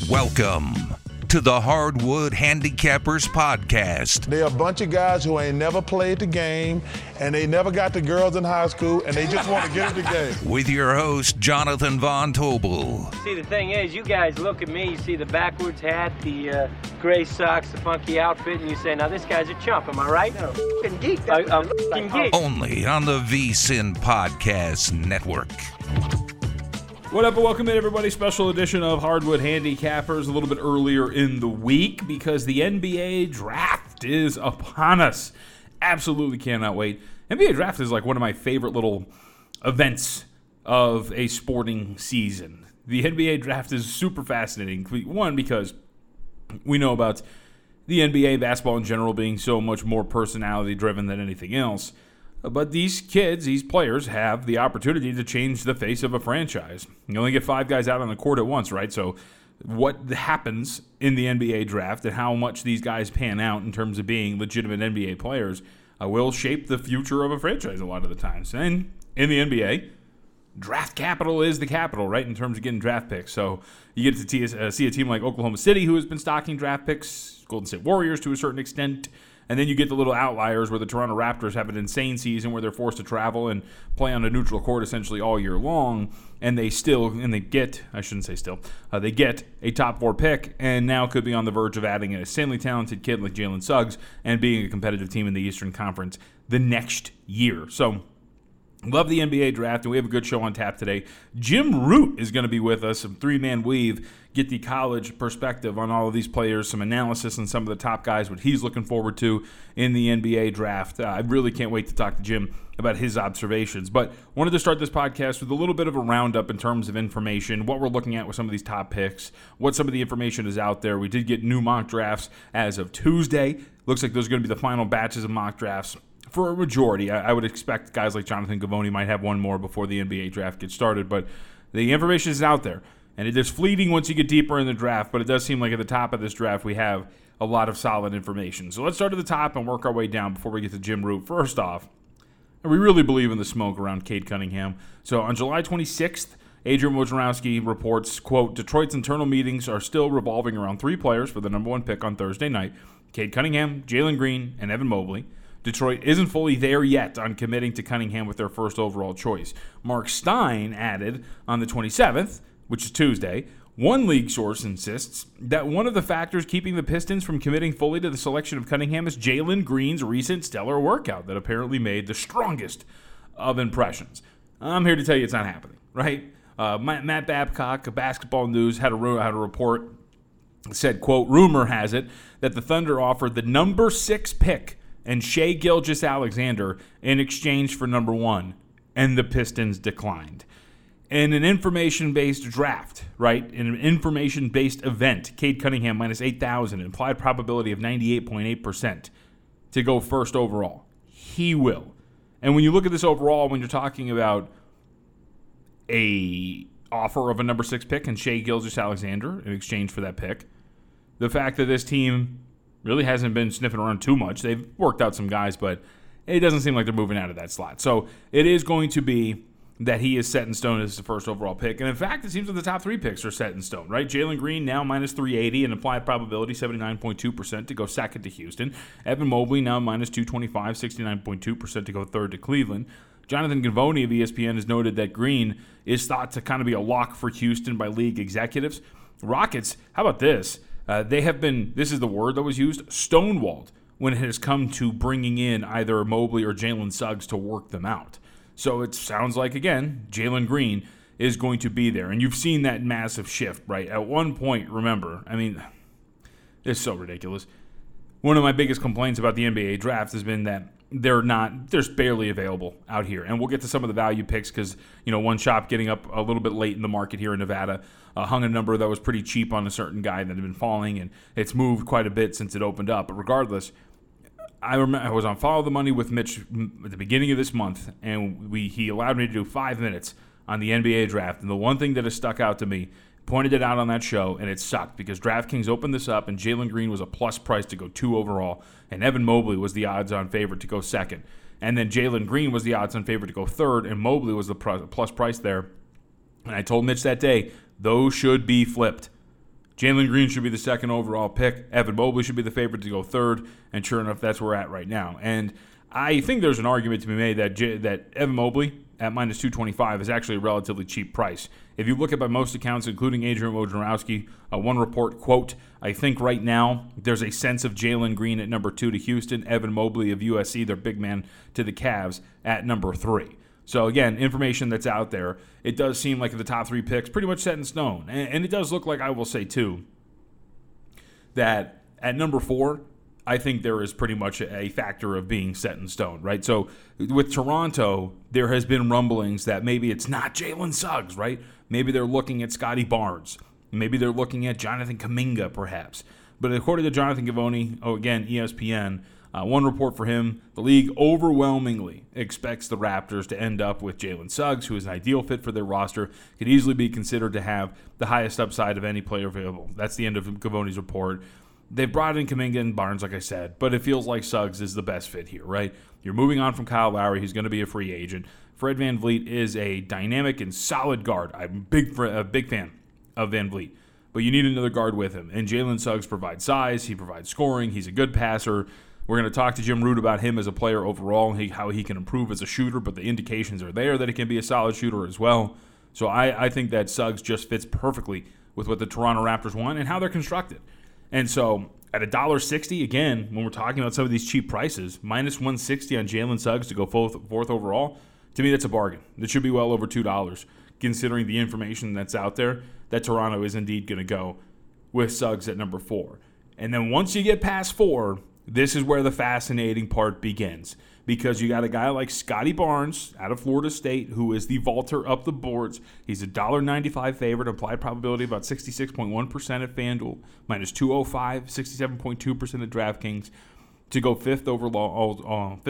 Welcome to the Hardwood Handicappers Podcast. They're a bunch of guys who ain't never played the game, and they never got the girls in high school, and they just want to get in the game. With your host, Jonathan Von Tobel. See, the thing is, you guys look at me, you see the backwards hat, the gray socks, the funky outfit, and you say, now this guy's a chump, am I right? No, f***ing geek. I'm f***ing geek. Only on the VSiN Podcast Network. What up and welcome in, everybody. Special edition of Hardwood Handicappers a little bit earlier in the week because the NBA draft is upon us. Absolutely cannot wait. NBA draft is like one of my favorite little events of a sporting season. The NBA draft is super fascinating. One, because we know about the NBA basketball in general being so much more personality driven than anything else. But these kids, these players, have the opportunity to change the face of a franchise. You only get 5 guys out on the court at once, right? So what happens in the NBA draft and how much these guys pan out in terms of being legitimate NBA players will shape the future of a franchise a lot of the times. And in the NBA, draft capital is the capital, right, in terms of getting draft picks. So you get to see a team like Oklahoma City who has been stocking draft picks, Golden State Warriors to a certain extent. And then you get the little outliers where the Toronto Raptors have an insane season where they're forced to travel and play on a neutral court essentially all year long. And they get a top 4 pick and now could be on the verge of adding a insanely talented kid like Jalen Suggs and being a competitive team in the Eastern Conference the next year. So love the NBA draft, and we have a good show on tap today. Jim Root is going to be with us, some 3-man weave, get the college perspective on all of these players, some analysis on some of the top guys, what he's looking forward to in the NBA draft. I really can't wait to talk to Jim about his observations. But wanted to start this podcast with a little bit of a roundup in terms of information, what we're looking at with some of these top picks, what some of the information is out there. We did get new mock drafts as of Tuesday. Looks like those are going to be the final batches of mock drafts. For a majority, I would expect guys like Jonathan Givony might have one more before the NBA draft gets started, but the information is out there, and it is fleeting once you get deeper in the draft, but it does seem like at the top of this draft we have a lot of solid information. So let's start at the top and work our way down before we get to Jim Root. First off, we really believe in the smoke around Cade Cunningham. So on July 26th, Adrian Wojnarowski reports, quote, Detroit's internal meetings are still revolving around 3 players for the number 1 pick on Thursday night, Cade Cunningham, Jalen Green, and Evan Mobley. Detroit isn't fully there yet on committing to Cunningham with their first overall choice. Mark Stein added on the 27th, which is Tuesday, one league source insists that one of the factors keeping the Pistons from committing fully to the selection of Cunningham is Jalen Green's recent stellar workout that apparently made the strongest of impressions. I'm here to tell you it's not happening, right? Matt Babcock of Basketball News had a report, said, quote, rumor has it that the Thunder offered the number 6 pick and Shai Gilgeous-Alexander in exchange for number 1, and the Pistons declined. In an information-based draft, right, in an information-based event, Cade Cunningham minus 8,000, implied probability of 98.8% to go first overall. He will. And when you look at this overall, when you're talking about a offer of a number 6 pick and Shai Gilgeous-Alexander in exchange for that pick, the fact that this team really hasn't been sniffing around too much. They've worked out some guys, but it doesn't seem like they're moving out of that slot. So it is going to be that he is set in stone as the first overall pick. And in fact, it seems that the top 3 picks are set in stone, right? Jalen Green now minus 380 and implied probability 79.2% to go second to Houston. Evan Mobley now minus 225, 69.2% to go third to Cleveland. Jonathan Givony of ESPN has noted that Green is thought to kind of be a lock for Houston by league executives. Rockets, how about this? They have been, this is the word that was used, stonewalled when it has come to bringing in either Mobley or Jalen Suggs to work them out. So it sounds like, again, Jalen Green is going to be there. And you've seen that massive shift, right? At one point, remember, I mean, it's so ridiculous. One of my biggest complaints about the NBA draft has been that they're barely available out here. And we'll get to some of the value picks because, one shop getting up a little bit late in the market here in Nevada hung a number that was pretty cheap on a certain guy that had been falling, and it's moved quite a bit since it opened up. But regardless, I was on Follow the Money with Mitch at the beginning of this month, and he allowed me to do 5 minutes on the NBA draft. And the one thing that has stuck out to me, pointed it out on that show, and it sucked because DraftKings opened this up, and Jalen Green was a plus price to go 2 overall, and Evan Mobley was the odds-on favorite to go second. And then Jalen Green was the odds-on favorite to go third, and Mobley was the plus price there. And I told Mitch that day, those should be flipped. Jalen Green should be the second overall pick. Evan Mobley should be the favorite to go third. And sure enough, that's where we're at right now. And I think there's an argument to be made that Evan Mobley at minus 225 is actually a relatively cheap price. If you look at by most accounts, including Adrian Wojnarowski, one report, quote, I think right now there's a sense of Jalen Green at number 2 to Houston, Evan Mobley of USC, their big man, to the Cavs at number 3. So again, information that's out there. It does seem like the top 3 picks pretty much set in stone. And it does look like, I will say too, that at number 4, I think there is pretty much a factor of being set in stone, right? So with Toronto, there has been rumblings that maybe it's not Jalen Suggs, right? Maybe they're looking at Scotty Barnes. Maybe they're looking at Jonathan Kuminga, perhaps. But according to Jonathan Givony, again, ESPN, one report for him, the league overwhelmingly expects the Raptors to end up with Jalen Suggs, who is an ideal fit for their roster, could easily be considered to have the highest upside of any player available. That's the end of Givony's report. They've brought in Kuminga and Barnes, like I said, but it feels like Suggs is the best fit here, right? You're moving on from Kyle Lowry. He's going to be a free agent. Fred VanVleet is a dynamic and solid guard. I'm a big fan of VanVleet, but you need another guard with him. And Jalen Suggs provides size. He provides scoring. He's a good passer. We're going to talk to Jim Root about him as a player overall, how he can improve as a shooter, but the indications are there that he can be a solid shooter as well. So I think that Suggs just fits perfectly with what the Toronto Raptors want and how they're constructed. And so at $1.60, again, when we're talking about some of these cheap prices, minus 160 on Jalen Suggs to go fourth overall, to me that's a bargain. That should be well over $2, considering the information that's out there that Toronto is indeed going to go with Suggs at number 4. And then once you get past 4, this is where the fascinating part begins, because you got a guy like Scotty Barnes out of Florida State, who is the vaulter up the boards. He's a $1.95 favorite, implied probability about 66.1% at FanDuel, minus 205, 67.2% at DraftKings, to go fifth overall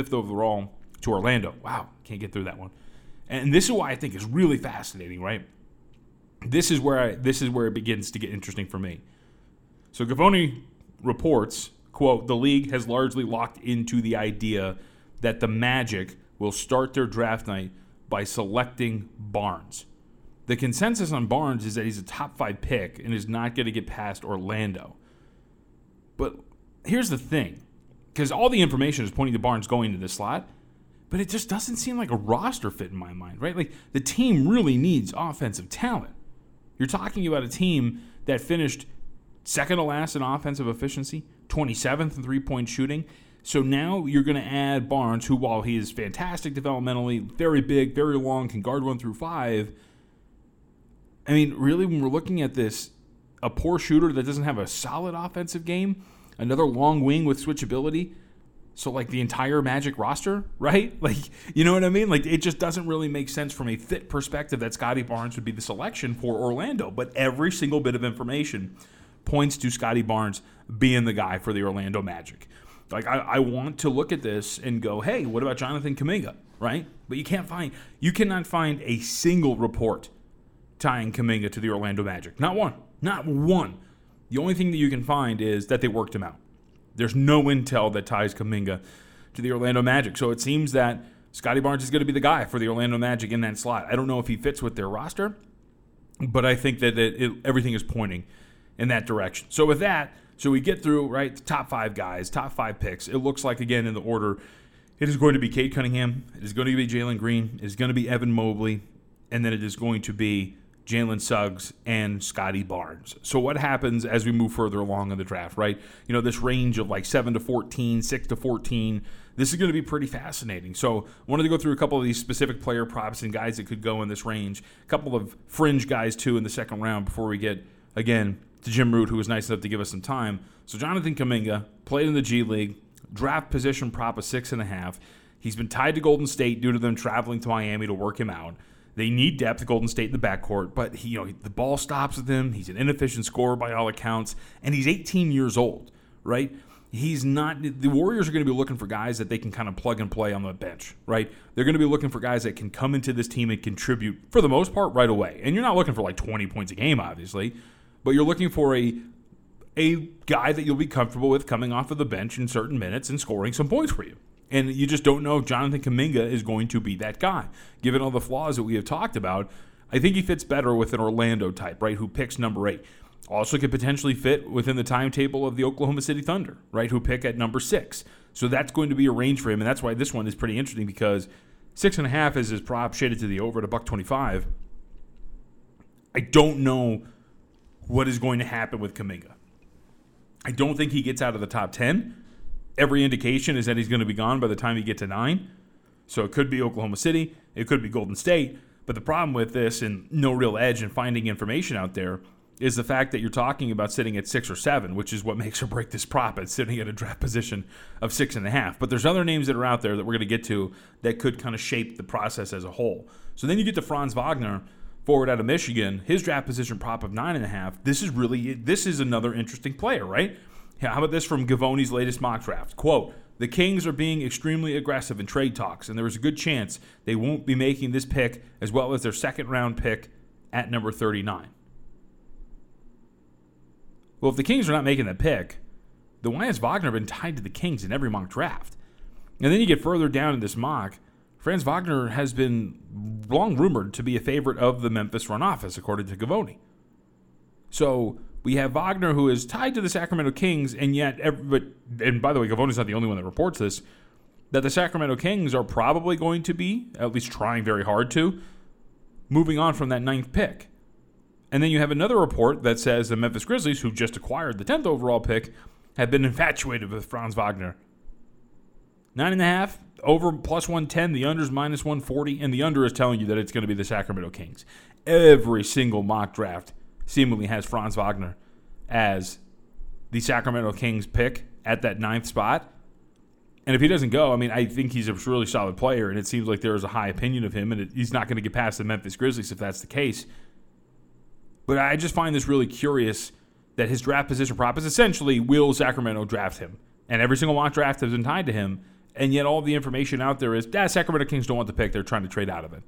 to Orlando. Wow, can't get through that one. And this is why I think is really fascinating, right? This is where it begins to get interesting for me. So Givony reports, quote, the league has largely locked into the idea that the Magic will start their draft night by selecting Barnes. The consensus on Barnes is that he's a top 5 pick and is not going to get past Orlando. But here's the thing, because all the information is pointing to Barnes going to this slot, but it just doesn't seem like a roster fit in my mind, right? Like, the team really needs offensive talent. You're talking about a team that finished second to last in offensive efficiency, 27th in three-point shooting. So now you're going to add Barnes, who, while he is fantastic developmentally, very big, very long, can guard 1 through 5. I mean, really, when we're looking at this, a poor shooter that doesn't have a solid offensive game, another long wing with switchability, so like the entire Magic roster, right? Like, you know what I mean? Like, it just doesn't really make sense from a fit perspective that Scotty Barnes would be the selection for Orlando. But every single bit of information points to Scotty Barnes being the guy for the Orlando Magic. Like, I want to look at this and go, hey, what about Jonathan Kuminga, right? But you cannot find a single report tying Kuminga to the Orlando Magic. Not one. The only thing that you can find is that they worked him out. There's no intel that ties Kuminga to the Orlando Magic. So it seems that Scotty Barnes is going to be the guy for the Orlando Magic in that slot. I don't know if he fits with their roster, but I think that everything is pointing in that direction. So with that, so we get through, right, the top 5 guys, top 5 picks. It looks like, again, in the order, it is going to be Cade Cunningham, it is going to be Jalen Green, it is going to be Evan Mobley, and then it is going to be Jalen Suggs and Scotty Barnes. So what happens as we move further along in the draft, right? You know, this range of like 7 to 14, 6 to 14, this is going to be pretty fascinating. So I wanted to go through a couple of these specific player props and guys that could go in this range, a couple of fringe guys, too, in the second round before we get, again, to Jim Root, who was nice enough to give us some time. So Jonathan Kuminga played in the G League, draft position prop of 6.5. He's been tied to Golden State due to them traveling to Miami to work him out. They need depth at Golden State in the backcourt, but the ball stops with him. He's an inefficient scorer by all accounts, and he's 18 years old, right? He's not. The Warriors are going to be looking for guys that they can kind of plug and play on the bench, right? They're going to be looking for guys that can come into this team and contribute for the most part right away. And you're not looking for like 20 points a game, obviously, but you're looking for a guy that you'll be comfortable with coming off of the bench in certain minutes and scoring some points for you. And you just don't know if Jonathan Kuminga is going to be that guy. Given all the flaws that we have talked about, I think he fits better with an Orlando type, right, who picks number 8. Also could potentially fit within the timetable of the Oklahoma City Thunder, right, who pick at number 6. So that's going to be a range for him, and that's why this one is pretty interesting because 6.5 is his prop shaded to the over at $1.25. I don't know what is going to happen with Kuminga. I don't think he gets out of the top 10. Every indication is that he's going to be gone by the time you get to 9. So it could be Oklahoma City. It could be Golden State. But the problem with this and no real edge in finding information out there is the fact that you're talking about sitting at 6 or 7, which is what makes or break this prop. It's sitting at a draft position of 6.5. But there's other names that are out there that we're going to get to that could kind of shape the process as a whole. So then you get to Franz Wagner, forward out of Michigan, his draft position prop of 9.5. This is another interesting player, right? How about this from Gavoni's latest mock draft? Quote, "The Kings are being extremely aggressive in trade talks, and there is a good chance they won't be making this pick as well as their second-round pick at number 39. Well, if the Kings are not making that pick, then why has Wagner been tied to the Kings in every mock draft? And then you get further down in this mock, Franz Wagner has been long rumored to be a favorite of the Memphis front office, according to Gavoni. So we have Wagner, who is tied to the Sacramento Kings, and yet, and by the way, Gavoni's not the only one that reports this, that the Sacramento Kings are probably going to be, at least trying very hard to, moving on from that 9th pick. And then you have another report that says the Memphis Grizzlies, who just acquired the 10th overall pick, have been infatuated with Franz Wagner. 9.5, over plus 110, the under's minus 140, and the under is telling you that it's going to be the Sacramento Kings. Every single mock draft seemingly has Franz Wagner as the Sacramento Kings pick at that 9th spot. And if he doesn't go, I mean, I think he's a really solid player, and it seems like there is a high opinion of him, and he's not going to get past the Memphis Grizzlies if that's the case. But I just find this really curious that his draft position prop is essentially, will Sacramento draft him? And every single mock draft has been tied to him, and yet all the information out there is, Sacramento Kings don't want the pick, they're trying to trade out of it.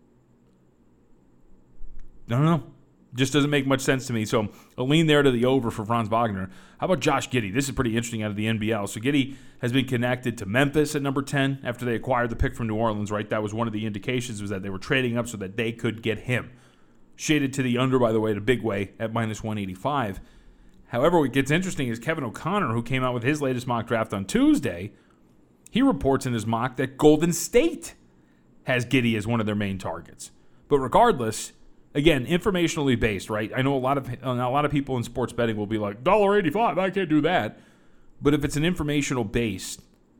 I don't know. Just doesn't make much sense to me. So a lean there to the over for Franz Wagner. How about Josh Giddey? This is pretty interesting out of the NBL. So Giddey has been connected to Memphis at number 10 after they acquired the pick from New Orleans, right? That was one of the indications, was that they were trading up so that they could get him. Shaded to the under, by the way, in a big way at minus 185. However, what gets interesting is Kevin O'Connor, who came out with his latest mock draft on Tuesday, he reports in his mock that Golden State has Giddey as one of their main targets. But regardless, again, informationally based, right? I know a lot of people in sports betting will be like, $1.85, I can't do that. But if it's an informational based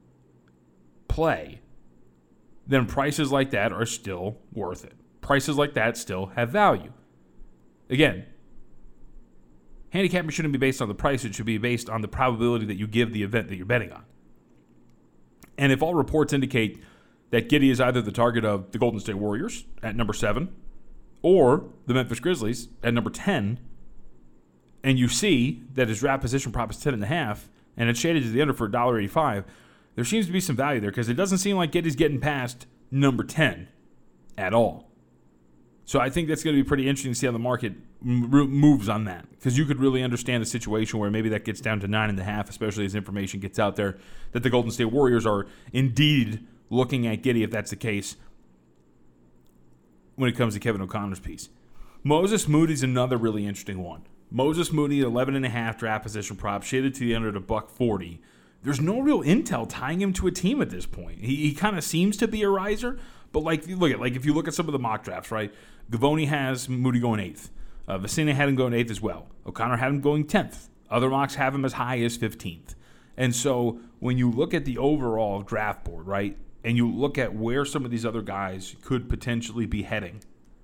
play, then prices like that are still worth it. Prices like that still have value. Again, handicapping shouldn't be based on the price. It should be based on the probability that you give the event that you're betting on. And if all reports indicate that Giddey is either the target of the Golden State Warriors at number 7 or the Memphis Grizzlies at number 10, and you see that his draft position prop is 10.5, and it's shaded to the under for $1.85, there seems to be some value there because it doesn't seem like Giddey's getting past number 10 at all. So I think that's going to be pretty interesting to see how the market moves on that, because you could really understand a situation where maybe that gets down to 9.5, especially as information gets out there that the Golden State Warriors are indeed looking at Giddey, if that's the case, when it comes to Kevin O'Connor's piece. Moses Moody's another really interesting one. Moses Moody, 11.5 draft position prop, shaded to the under at $1.40. There's no real intel tying him to a team at this point. He kind of seems to be a riser, but if you look at some of the mock drafts, right? Gavoni has Moody going 8th. Vicina had him going 8th as well. O'Connor had him going 10th. Other mocks have him as high as 15th. And so when you look at the overall draft board, right, and you look at where some of these other guys could potentially be heading,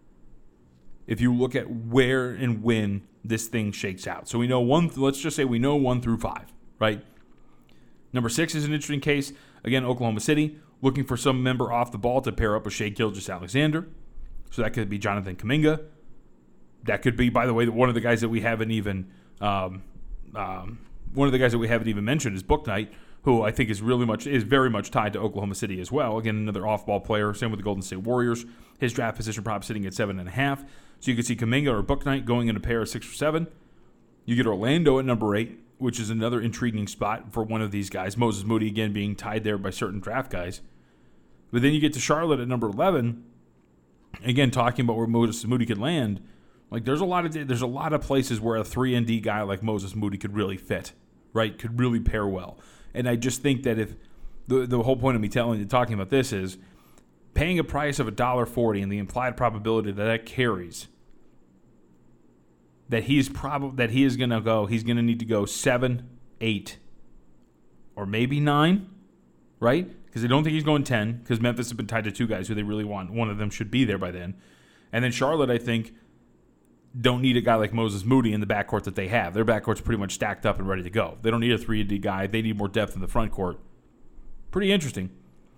if you look at where and when this thing shakes out. So we know let's just say we know 1 through 5, right? Number 6 is an interesting case. Again, Oklahoma City, looking for some member off the ball to pair up with Shai Gilgeous-Alexander. So that could be Jonathan Kuminga. That could be, by the way, one of the guys that we haven't even mentioned is Bouknight, who I think is very much tied to Oklahoma City as well. Again, another off-ball player. Same with the Golden State Warriors. His draft position prop sitting at 7.5. So you can see Kuminga or Bouknight going in a pair of 6 or 7. You get Orlando at number 8, which is another intriguing spot for one of these guys. Moses Moody, again, being tied there by certain draft guys. But then you get to Charlotte at number 11. Again, talking about where Moses Moody could land. Like there's a lot of places where a 3-and-D guy like Moses Moody could really fit, right? Could really pair well. And I just think that if the whole point of me talking about this is paying a price of $1.40 and the implied probability that carries that he's going to need to go 7, 8, or maybe 9, right? Because I don't think he's going 10 because Memphis has been tied to 2 guys who they really want. One of them should be there by then. And then Charlotte, I think, don't need a guy like Moses Moody in the backcourt that they have. Their backcourt's pretty much stacked up and ready to go. They don't need a 3-and-D guy. They need more depth in the front court. Pretty interesting.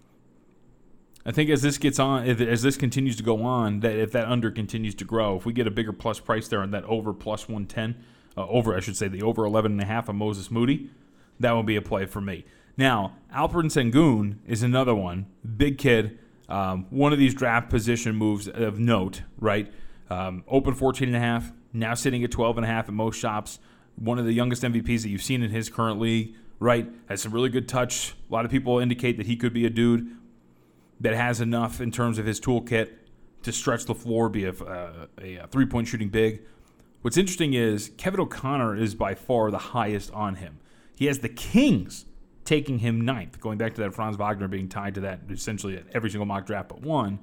I think as this continues to go on, that if that under continues to grow, if we get a bigger plus price there and that over plus 110, the over 11.5 of Moses Moody, that would be a play for me. Now, Alperen Sengun is another one. Big kid. One of these draft position moves of note, right? Open 14.5, now sitting at 12.5 at most shops. One of the youngest MVPs that you've seen in his current league, right? Has some really good touch. A lot of people indicate that he could be a dude that has enough in terms of his toolkit to stretch the floor, be a three-point shooting big. What's interesting is Kevin O'Connor is by far the highest on him. He has the Kings taking him 9th, going back to that Franz Wagner being tied to that essentially at every single mock draft but one.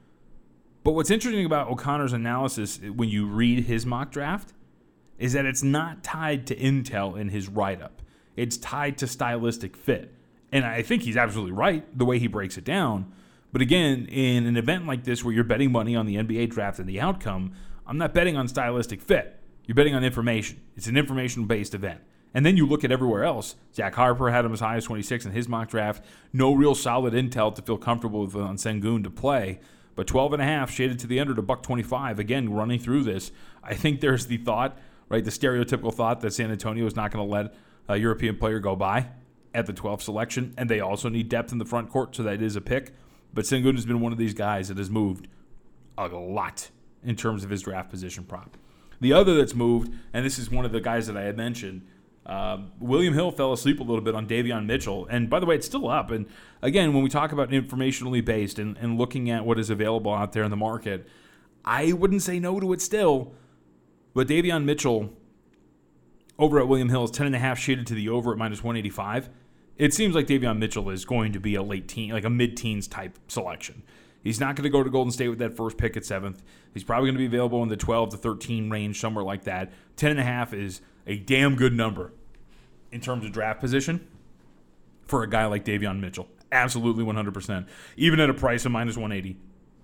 But what's interesting about O'Connor's analysis when you read his mock draft is that it's not tied to intel in his write-up. It's tied to stylistic fit. And I think he's absolutely right the way he breaks it down. But again, in an event like this where you're betting money on the NBA draft and the outcome, I'm not betting on stylistic fit. You're betting on information. It's an information-based event. And then you look at everywhere else. Zach Harper had him as high as 26 in his mock draft. No real solid intel to feel comfortable with on Sengun to play. But 12.5 shaded to the under to $1.25. Again, running through this, I think there's the thought, right, the stereotypical thought that San Antonio is not going to let a European player go by at the 12th selection. And they also need depth in the front court, so that is a pick. But Sengun has been one of these guys that has moved a lot in terms of his draft position prop. The other that's moved, and this is one of the guys that I had mentioned, William Hill fell asleep a little bit on Davion Mitchell. And by the way, it's still up. And again, when we talk about informationally based and looking at what is available out there in the market, I wouldn't say no to it still. But Davion Mitchell over at William Hill is 10.5 shaded to the over at minus 185. It seems like Davion Mitchell is going to be a late teen, like a mid-teens type selection. He's not going to go to Golden State with that first pick at 7th. He's probably going to be available in the 12 to 13 range, somewhere like that. 10.5 is a damn good number in terms of draft position for a guy like Davion Mitchell. Absolutely 100%. Even at a price of minus 180.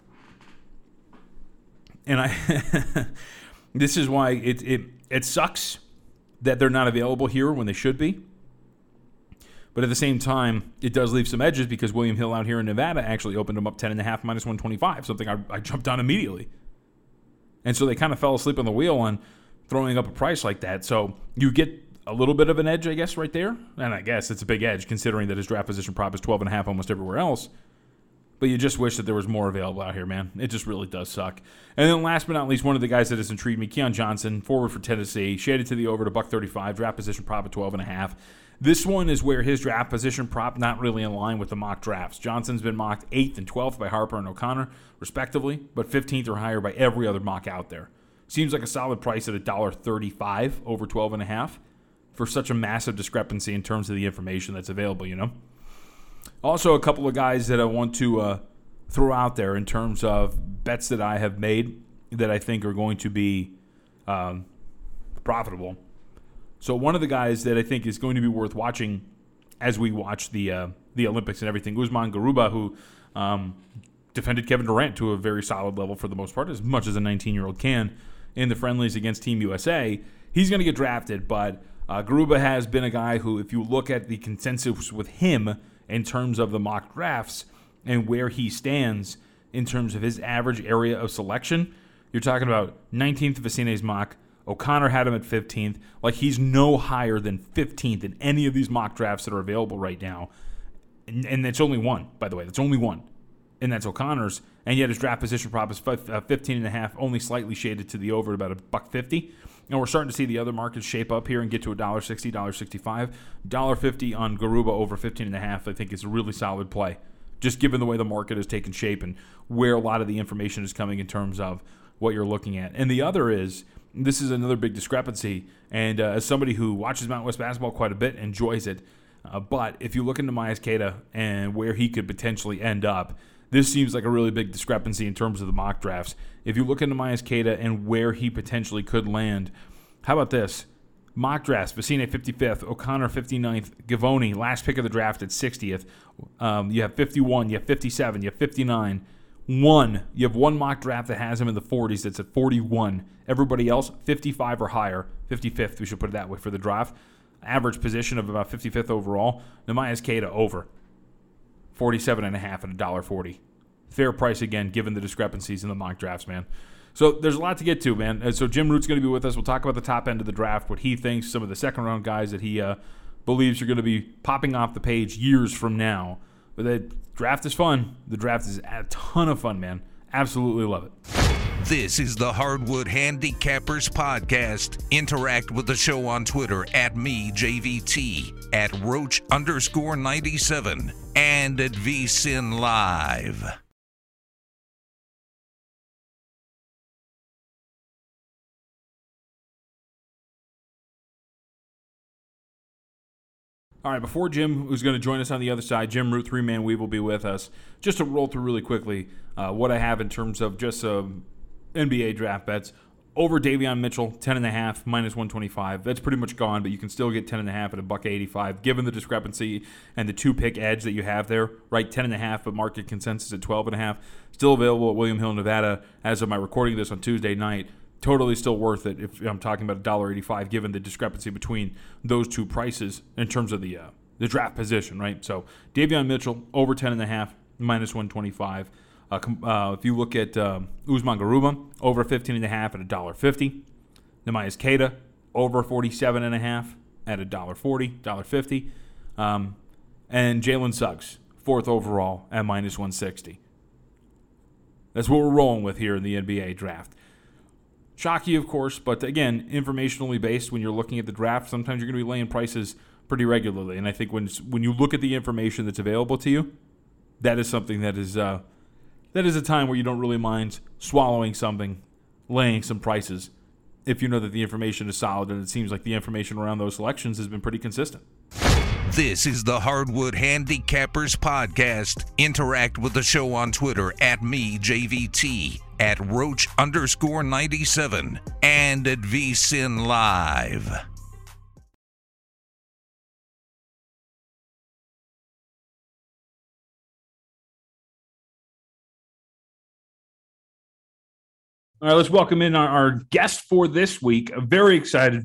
And this is why it sucks that they're not available here when they should be. But at the same time, it does leave some edges because William Hill out here in Nevada actually opened them up 10.5 minus 125, something I jumped on immediately. And so they kind of fell asleep on the wheel on throwing up a price like that. So you get a little bit of an edge, I guess, right there. And I guess it's a big edge considering that his draft position prop is 12.5 almost everywhere else. But you just wish that there was more available out here, man. It just really does suck. And then last but not least, one of the guys that has intrigued me, Keon Johnson, forward for Tennessee, shaded to the over to $1.35, draft position prop at 12.5. This one is where his draft position prop not really in line with the mock drafts. Johnson's been mocked 8th and 12th by Harper and O'Connor, respectively, but 15th or higher by every other mock out there. Seems like a solid price at $1.35 over 12.5 for such a massive discrepancy in terms of the information that's available, you know? Also, a couple of guys that I want to throw out there in terms of bets that I have made that I think are going to be profitable. So one of the guys that I think is going to be worth watching as we watch the Olympics and everything, Usman Garuba, who defended Kevin Durant to a very solid level for the most part, as much as a 19-year-old can in the friendlies against Team USA. He's going to get drafted, but Garuba has been a guy who, if you look at the consensus with him in terms of the mock drafts and where he stands in terms of his average area of selection, you're talking about 19th Vicine's mock. O'Connor had him at 15th. Like, he's no higher than 15th in any of these mock drafts that are available right now. And it's only one, by the way. That's only one. And that's O'Connor's. And yet his draft position prop is 15.5, only slightly shaded to the over at about $1.50. And we're starting to see the other markets shape up here and get to $1.60, $1.65. $1.50 on Garuba over 15.5, I think is a really solid play, just given the way the market has taken shape and where a lot of the information is coming in terms of what you're looking at. And the other is, this is another big discrepancy, and as somebody who watches Mountain West basketball quite a bit, enjoys it, but if you look into Myles Queta and where he could potentially end up, this seems like a really big discrepancy in terms of the mock drafts. If you look into Myles Queta and where he potentially could land, how about this? Mock drafts, Vecine 55th, O'Connor 59th, Givony, last pick of the draft at 60th. You have 51, you have 57, you have 59. You have one mock draft that has him in the 40s that's at 41. Everybody else, 55 or higher. 55th, we should put it that way for the draft. Average position of about 55th overall. Myles Queta over 47.5 at $1.40. Fair price again, given the discrepancies in the mock drafts, man. So there's a lot to get to, man. And so Jim Root's going to be with us. We'll talk about the top end of the draft, what he thinks, some of the second-round guys that he believes are going to be popping off the page years from now. But the draft is fun. The draft is a ton of fun, man. Absolutely love it. This is the Hardwood Handicappers Podcast. Interact with the show on Twitter at MeJVT, at Roach_97, and at VSIN Live. All right, before Jim, who's going to join us on the other side, Jim Root, three-man weave, will be with us. Just to roll through really quickly what I have in terms of just NBA draft bets. Over Davion Mitchell, 10.5, minus 125. That's pretty much gone, but you can still get 10.5 at $1.85, given the discrepancy and the two-pick edge that you have there. Right, 10.5, but market consensus at 12.5. Still available at William Hill, Nevada, as of my recording this on Tuesday night. Totally still worth it if I'm talking about $1.85, given the discrepancy between those two prices in terms of the draft position, right? So Davion Mitchell, over 10.5, minus 125. If you look at Usman Garuba, over 15.5 at $1.50. Myles Queta, over 47.5 at $1.40, $1.50. And Jalen Suggs, fourth overall at minus 160. That's what we're rolling with here in the NBA draft. Shocky, of course, but again, informationally based. When you're looking at the draft, sometimes you're going to be laying prices pretty regularly. And I think when you look at the information that's available to you, that is something that is a time where you don't really mind swallowing something, laying some prices, if you know that the information is solid, and it seems like the information around those selections has been pretty consistent. This is the Hardwood Handicappers Podcast. Interact with the show on Twitter at MeJVT, at Roach_97, and at VSIN Live. All right, let's welcome in our guest for this week. Very excited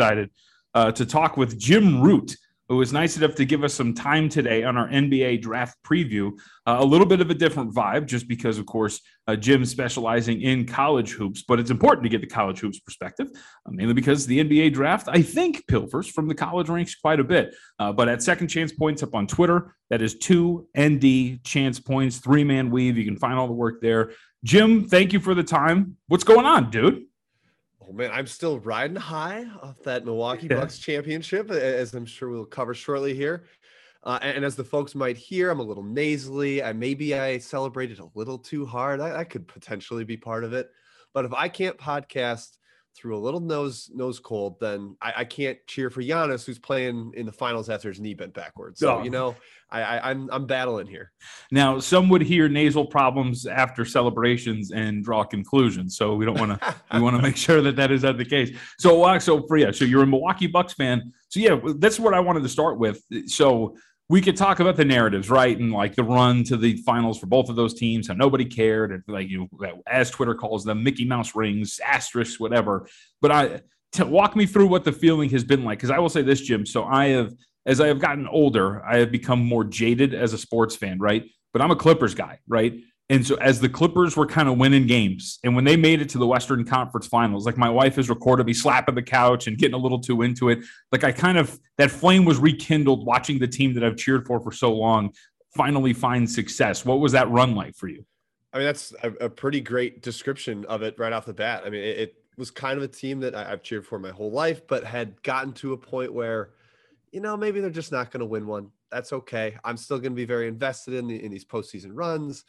to talk with Jim Root, who was nice enough to give us some time today on our NBA draft preview. A little bit of a different vibe, just because, of course, Jim's specializing in college hoops, but it's important to get the college hoops perspective, mainly because the NBA draft, I think, pilfers from the college ranks quite a bit. But at Second Chance Points up on Twitter, that is 2ND Chance Points, three-man weave. You can find all the work there. Jim, thank you for the time. What's going on, dude? Oh, man, I'm still riding high off that Milwaukee Bucks championship, as I'm sure we'll cover shortly here. And as the folks might hear, I'm a little nasally. Maybe I celebrated a little too hard. I could potentially be part of it. But if I can't podcast through a little nose cold, then I can't cheer for Giannis, who's playing in the finals after his knee bent backwards. So, I'm battling here. Now, some would hear nasal problems after celebrations and draw conclusions. So we don't want to. We want to make sure that is not the case. So you're a Milwaukee Bucks fan. So yeah, that's what I wanted to start with. So we could talk about the narratives, right, and like the run to the finals for both of those teams, how nobody cared, and as Twitter calls them, Mickey Mouse rings, asterisks, whatever. But walk me through what the feeling has been like, because I will say this, Jim. So as I have gotten older, I have become more jaded as a sports fan, right? But I'm a Clippers guy, right? And so as the Clippers were kind of winning games, and when they made it to the Western Conference Finals, like my wife has recorded me slapping the couch and getting a little too into it. Like that flame was rekindled watching the team that I've cheered for so long finally find success. What was that run like for you? I mean, that's a pretty great description of it right off the bat. I mean, it was kind of a team that I've cheered for my whole life, but had gotten to a point where, maybe they're just not going to win one. That's okay. I'm still going to be very invested in these postseason runs.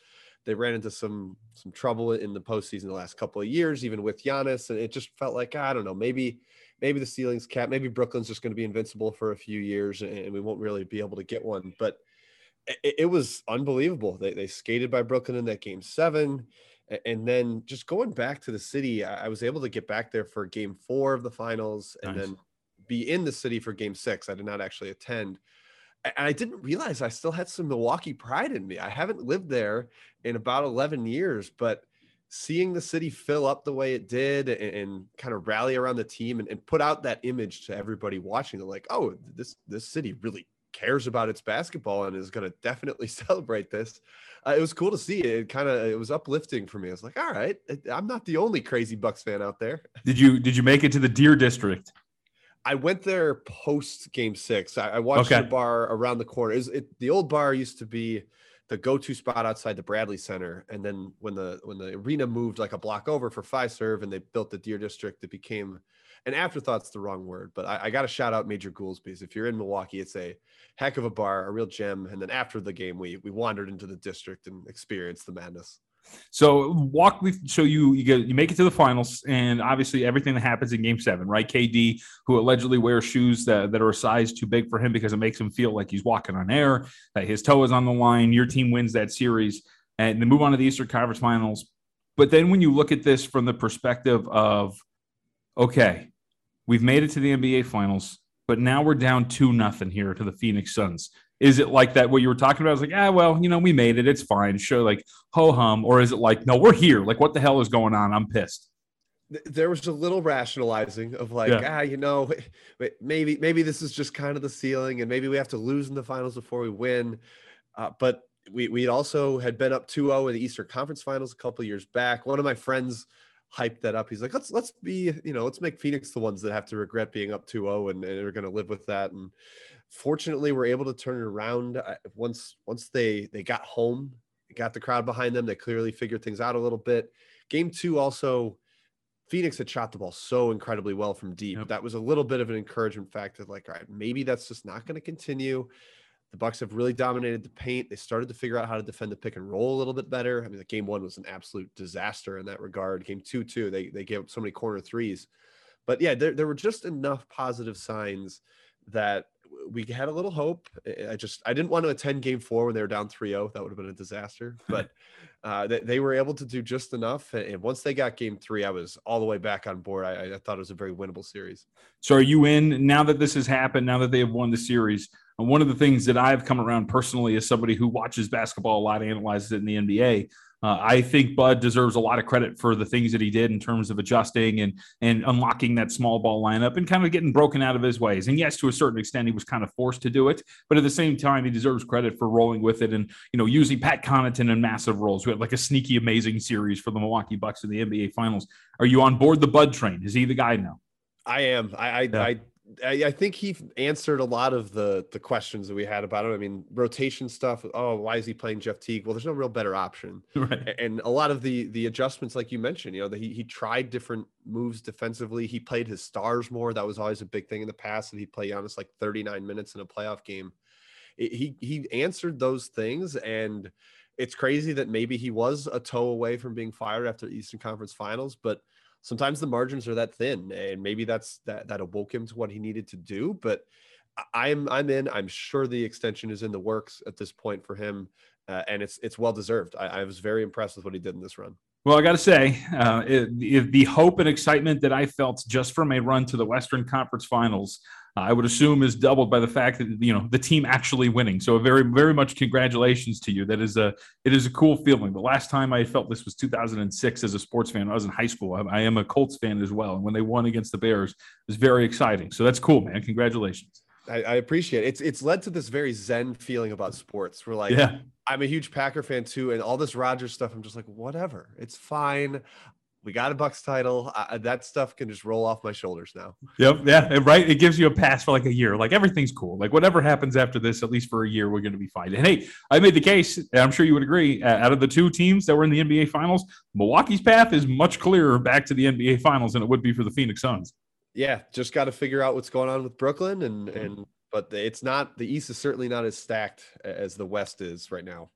they ran into some trouble in the postseason the last couple of years, even with Giannis, and it just felt like, I don't know, maybe the ceiling's capped. Maybe Brooklyn's just going to be invincible for a few years, and we won't really be able to get one. But it was unbelievable. They skated by Brooklyn in that Game 7. And then just going back to the city, I was able to get back there for Game 4 of the finals and then be in the city for Game 6. I did not actually attend. And I didn't realize I still had some Milwaukee pride in me. I haven't lived there in about 11 years, but seeing the city fill up the way it did and kind of rally around the team and put out that image to everybody watching, they're like, oh, this city really cares about its basketball and is going to definitely celebrate this. It was cool to see it. It was uplifting for me. I was like, all right, I'm not the only crazy Bucks fan out there. Did you make it to the Deer District? I went there post Game 6. I watched the bar around the corner. The old bar used to be the go-to spot outside the Bradley Center. And then when the arena moved like a block over for Fiserv and they built the Deer District, it became an afterthought's the wrong word, but I got to shout out Major Goolsby's. If you're in Milwaukee, it's a heck of a bar, a real gem. And then after the game, we wandered into the district and experienced the madness. So you make it to the finals, and obviously everything that happens in Game 7, right? KD, who allegedly wears shoes that are a size too big for him because it makes him feel like he's walking on air, that his toe is on the line. Your team wins that series, and they move on to the Eastern Conference Finals. But then when you look at this from the perspective of, okay, we've made it to the NBA Finals, but now we're down 2-0 here to the Phoenix Suns. Is it like that, what you were talking about? I was like, we made it. It's fine. Sure, like, ho-hum. Or is it like, no, we're here. Like, what the hell is going on? I'm pissed. There was a little rationalizing of like, maybe this is just kind of the ceiling, and maybe we have to lose in the finals before we win. But we also had been up 2-0 in the Eastern Conference Finals a couple of years back. One of my friends hyped that up. He's like, let's make Phoenix the ones that have to regret being up 2-0 and are going to live with that. And fortunately, we're able to turn it around. Once they got home, got the crowd behind them, they clearly figured things out a little bit. Game 2 also, Phoenix had shot the ball so incredibly well from deep. Yep. That was a little bit of an encouragement factor. Like, all right, maybe that's just not going to continue. The Bucks have really dominated the paint. They started to figure out how to defend the pick and roll a little bit better. I mean, Game 1 was an absolute disaster in that regard. Game 2 too. They gave up so many corner threes. But yeah, there were just enough positive signs that we had a little hope. I didn't want to attend Game 4 when they were down 3-0. That would have been a disaster. But they were able to do just enough. And once they got Game 3, I was all the way back on board. I thought it was a very winnable series. So are you in, now that this has happened, now that they have won the series? And one of the things that I've come around personally as somebody who watches basketball a lot, analyzes it in the NBA, I think Bud deserves a lot of credit for the things that he did in terms of adjusting and unlocking that small ball lineup and kind of getting broken out of his ways. And yes, to a certain extent, he was kind of forced to do it. But at the same time, he deserves credit for rolling with it and, using Pat Connaughton in massive roles. We had like a sneaky, amazing series for the Milwaukee Bucks in the NBA Finals. Are you on board the Bud train? Is he the guy now? I am. I think he answered a lot of the questions that we had about him. I mean, rotation stuff. Oh, why is he playing Jeff Teague? Well, there's no real better option. Right. And a lot of the adjustments, like you mentioned, that he tried different moves defensively. He played his stars more. That was always a big thing in the past. And he played Giannis like 39 minutes in a playoff game. He answered those things, and it's crazy that maybe he was a toe away from being fired after the Eastern Conference Finals, but sometimes the margins are that thin, and maybe that awoke him to what he needed to do. But I'm in. I'm sure the extension is in the works at this point for him, and it's well deserved. I was very impressed with what he did in this run. Well, I got to say, the hope and excitement that I felt just from a run to the Western Conference Finals, I would assume is doubled by the fact that the team actually winning. So, very, very much congratulations to you. It is a cool feeling. The last time I felt this was 2006 as a sports fan. I was in high school. I am a Colts fan as well, and when they won against the Bears, it was very exciting. So that's cool, man. Congratulations. I appreciate it. It's led to this very zen feeling about sports. We're like, I'm a huge Packer fan too, and all this Rodgers stuff, I'm just like, whatever, it's fine. We got a Bucks title. That stuff can just roll off my shoulders now. Yep. Yeah. Right. It gives you a pass for like a year. Like everything's cool. Like whatever happens after this, at least for a year, we're going to be fine. And hey, I made the case, and I'm sure you would agree, out of the two teams that were in the NBA Finals, Milwaukee's path is much clearer back to the NBA Finals than it would be for the Phoenix Suns. Yeah. Just got to figure out what's going on with Brooklyn but it's not, the East is certainly not as stacked as the West is right now.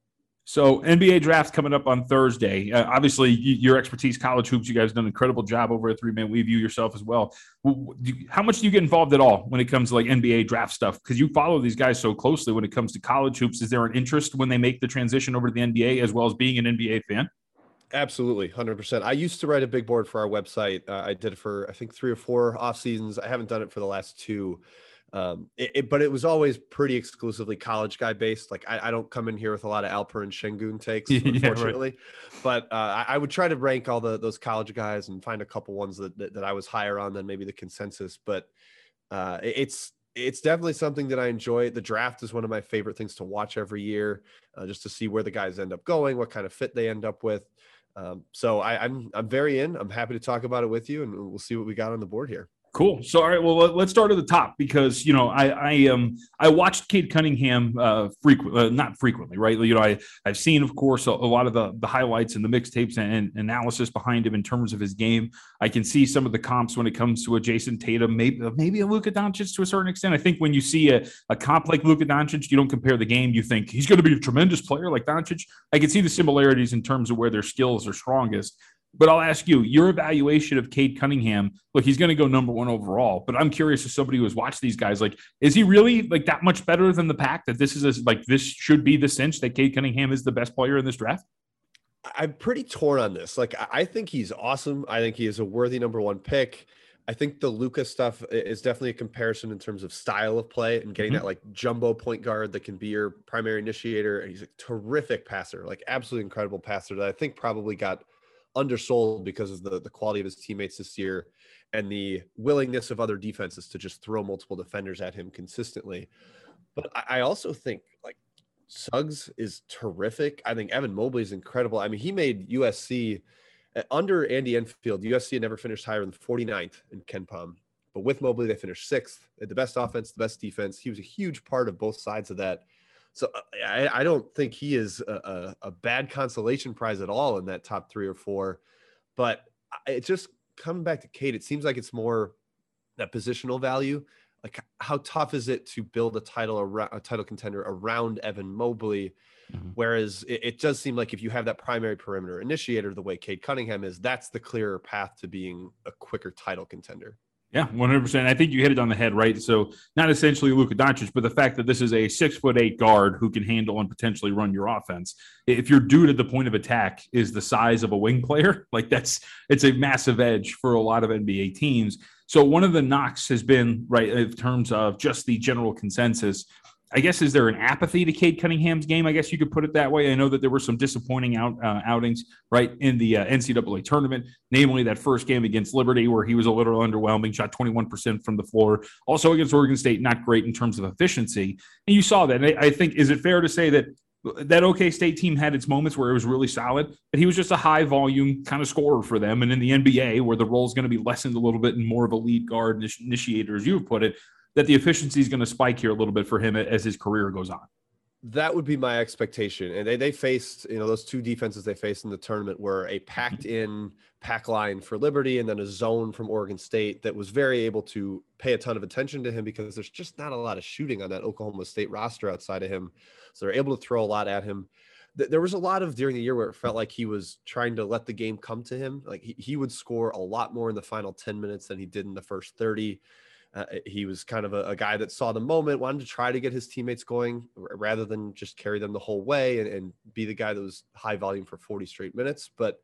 So NBA draft coming up on Thursday. Obviously, your expertise, college hoops, you guys have done an incredible job over at 3-Man Weave, you yourself as well. How much do you get involved at all when it comes to like NBA draft stuff? Because you follow these guys so closely when it comes to college hoops. Is there an interest when they make the transition over to the NBA as well as being an NBA fan? Absolutely, 100%. I used to write a big board for our website. I did it for, I think, 3 or 4 off seasons. I haven't done it for the last 2. But it was always pretty exclusively college guy based. Like I don't come in here with a lot of Alper and Şengün takes, unfortunately. Right. But I would try to rank all those college guys and find a couple ones that I was higher on than maybe the consensus. But it's definitely something that I enjoy. The draft is one of my favorite things to watch every year, just to see where the guys end up going, what kind of fit they end up with. So I'm very in. I'm happy to talk about it with you, and we'll see what we got on the board here. Cool. So, all right, well, let's start at the top because, I watched Cade Cunningham not frequently, right? I've seen, of course, a lot of the highlights and the mixtapes and analysis behind him in terms of his game. I can see some of the comps when it comes to a Jason Tatum, maybe a Luka Doncic to a certain extent. I think when you see a comp like Luka Doncic, you don't compare the game. You think he's going to be a tremendous player like Doncic. I can see the similarities in terms of where their skills are strongest. But I'll ask you, your evaluation of Cade Cunningham, look, he's going to go number 1 overall, but I'm curious as somebody who has watched these guys, like, is he really like that much better than the pack that this should be the cinch that Cade Cunningham is the best player in this draft? I'm pretty torn on this. Like, I think he's awesome. I think he is a worthy number 1 pick. I think the Luka stuff is definitely a comparison in terms of style of play and getting that like jumbo point guard that can be your primary initiator. And he's a terrific passer, like absolutely incredible passer that I think probably got undersold because of the quality of his teammates this year and the willingness of other defenses to just throw multiple defenders at him consistently. But I also think like Suggs is terrific. I think Evan Mobley is incredible. I mean, he made USC under Andy Enfield. USC had never finished higher than 49th in KenPom, but with Mobley, they finished 6th. They had the best offense, the best defense. He was a huge part of both sides of that. So I don't think he is a bad consolation prize at all in that top 3 or 4, but it just coming back to Cade, it seems like it's more that positional value. Like how tough is it to build a title contender around Evan Mobley? Mm-hmm. Whereas it does seem like if you have that primary perimeter initiator, the way Cade Cunningham is, that's the clearer path to being a quicker title contender. Yeah, 100%. I think you hit it on the head, right? So not essentially Luka Doncic, but the fact that this is a 6'8" guard who can handle and potentially run your offense. If your dude at the point of attack is the size of a wing player, like it's a massive edge for a lot of NBA teams. So one of the knocks has been, right, in terms of just the general consensus, I guess, is there an apathy to Cade Cunningham's game? I guess you could put it that way. I know that there were some disappointing outings, right, in the NCAA tournament, namely that first game against Liberty where he was a little underwhelming, shot 21% from the floor. Also against Oregon State, not great in terms of efficiency. And you saw that. And I think, is it fair to say that OK State team had its moments where it was really solid, but he was just a high-volume kind of scorer for them. And in the NBA, where the role is going to be lessened a little bit and more of a lead guard initiator, as you've put it, that the efficiency is going to spike here a little bit for him as his career goes on. That would be my expectation. And they faced, those 2 defenses they faced in the tournament were a packed in pack line for Liberty and then a zone from Oregon State that was very able to pay a ton of attention to him because there's just not a lot of shooting on that Oklahoma State roster outside of him. So they're able to throw a lot at him. There was a lot of during the year where it felt like he was trying to let the game come to him. Like he would score a lot more in the final 10 minutes than he did in the first 30. He was kind of a guy that saw the moment, wanted to try to get his teammates going rather than just carry them the whole way and be the guy that was high volume for 40 straight minutes. But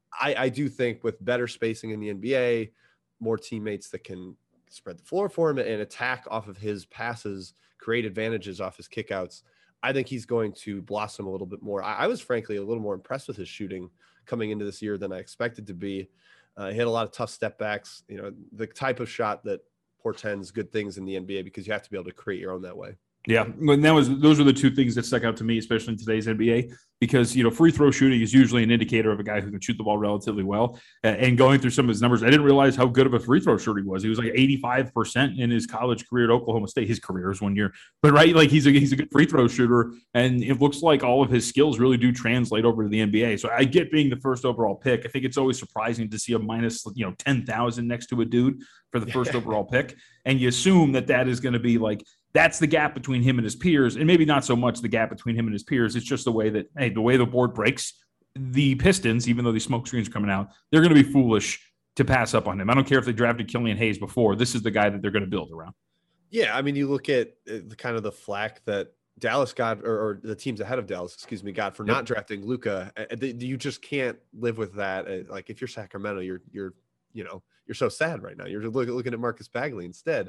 I do think with better spacing in the NBA, more teammates that can spread the floor for him and attack off of his passes, create advantages off his kickouts, I think he's going to blossom a little bit more. I was frankly a little more impressed with his shooting coming into this year than I expected to be. He had a lot of tough step backs, the type of shot that portends good things in the NBA because you have to be able to create your own that way. Yeah, and those were the 2 things that stuck out to me, especially in today's NBA, because free throw shooting is usually an indicator of a guy who can shoot the ball relatively well. And going through some of his numbers, I didn't realize how good of a free throw shooter he was. He was like 85% in his college career at Oklahoma State. His career is 1 year, but right, like he's a good free throw shooter, and it looks like all of his skills really do translate over to the NBA. So I get being the first overall pick. I think it's always surprising to see a minus 10,000 next to a dude for the first overall pick, and you assume that is going to be like That's the gap between him and his peers, and maybe not so much the gap between him and his peers. It's just the way that, hey, the way the board breaks, the Pistons, even though these smoke screens are coming out, they're going to be foolish to pass up on him. I don't care if they drafted Killian Hayes before. This is the guy that they're going to build around. Yeah, I mean, you look at the kind of the flack that Dallas got, or the teams ahead of Dallas, got for not drafting Luka. You just can't live with that. Like if you're Sacramento, you're so sad right now. You're looking at Marcus Bagley instead.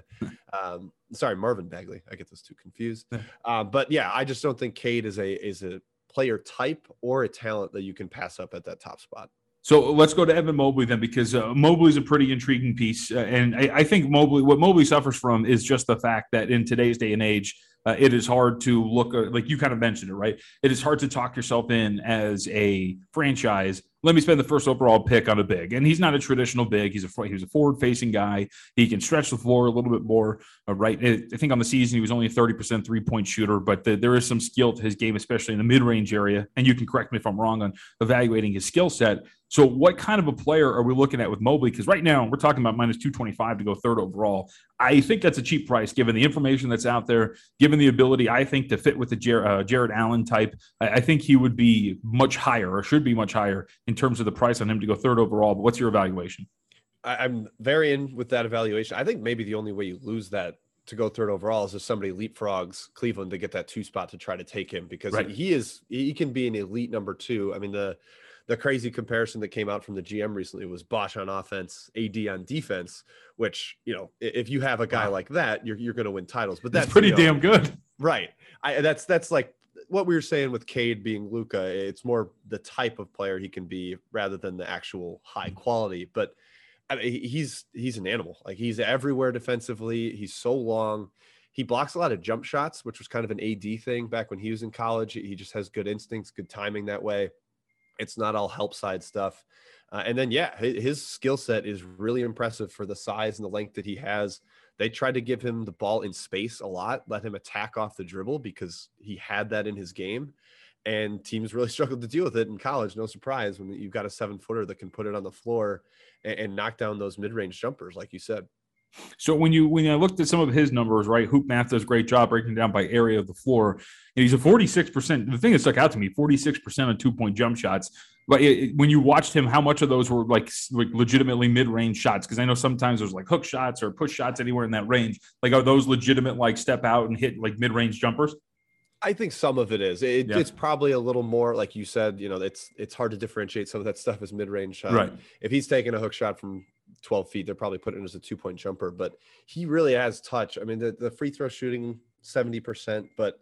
Sorry, Marvin Bagley. I get those two confused. But yeah, I just don't think Cade is a player type or a talent that you can pass up at that top spot. So let's go to Evan Mobley then, because Mobley's a pretty intriguing piece. And I think what Mobley suffers from is just the fact that in today's day and age, it is hard to look, like you kind of mentioned it, right? It is hard to talk yourself in as a franchise. Let me spend the first overall pick on a big. And he's not a traditional big. He's a forward-facing guy. He can stretch the floor a little bit more, right? I think on the season he was only a 30% three-point shooter, but there is some skill to his game, especially in the mid-range area. And you can correct me if I'm wrong on evaluating his skill set. So what kind of a player are we looking at with Mobley? Because right now we're talking about minus 225 to go third overall. I think that's a cheap price given the information that's out there, given the ability, I think, to fit with the Jared Allen type. I think he would be much higher, or should be much higher, in terms of the price on him to go third overall. But what's your evaluation? I'm very in with that evaluation. I think maybe the only way you lose that to go third overall is if somebody leapfrogs Cleveland to get that 2 spot to try to take him, because he can be an elite number 2. I mean, the crazy comparison that came out from the GM recently was Bosh on offense, AD on defense, which, if you have a guy like that, you're going to win titles. But that's pretty damn good. Right. That's like what we were saying with Cade being Luka. It's more the type of player he can be rather than the actual high quality. But I mean, he's an animal. Like, he's everywhere defensively. He's so long. He blocks a lot of jump shots, which was kind of an AD thing back when he was in college. He just has good instincts, good timing that way. It's not all help side stuff. And then, his skill set is really impressive for the size and the length that he has. They tried to give him the ball in space a lot, let him attack off the dribble because he had that in his game. And teams really struggled to deal with it in college. No surprise when you've got a 7-footer that can put it on the floor and knock down those mid-range jumpers, like you said. So when I looked at some of his numbers, right, Hoop Math does a great job breaking down by area of the floor. And he's a 46%. The thing that stuck out to me, 46% on 2-point jump shots. But when you watched him, how much of those were like legitimately mid-range shots? Because I know sometimes there's like hook shots or push shots anywhere in that range. Like, are those legitimate, like, step out and hit like mid-range jumpers? I think some of it is. It's probably a little more, like you said, it's hard to differentiate some of that stuff as mid-range. Right. If he's taking a hook shot from 12 feet, they're probably putting it as a 2-point jumper, but he really has touch. I mean, the free throw shooting 70%, but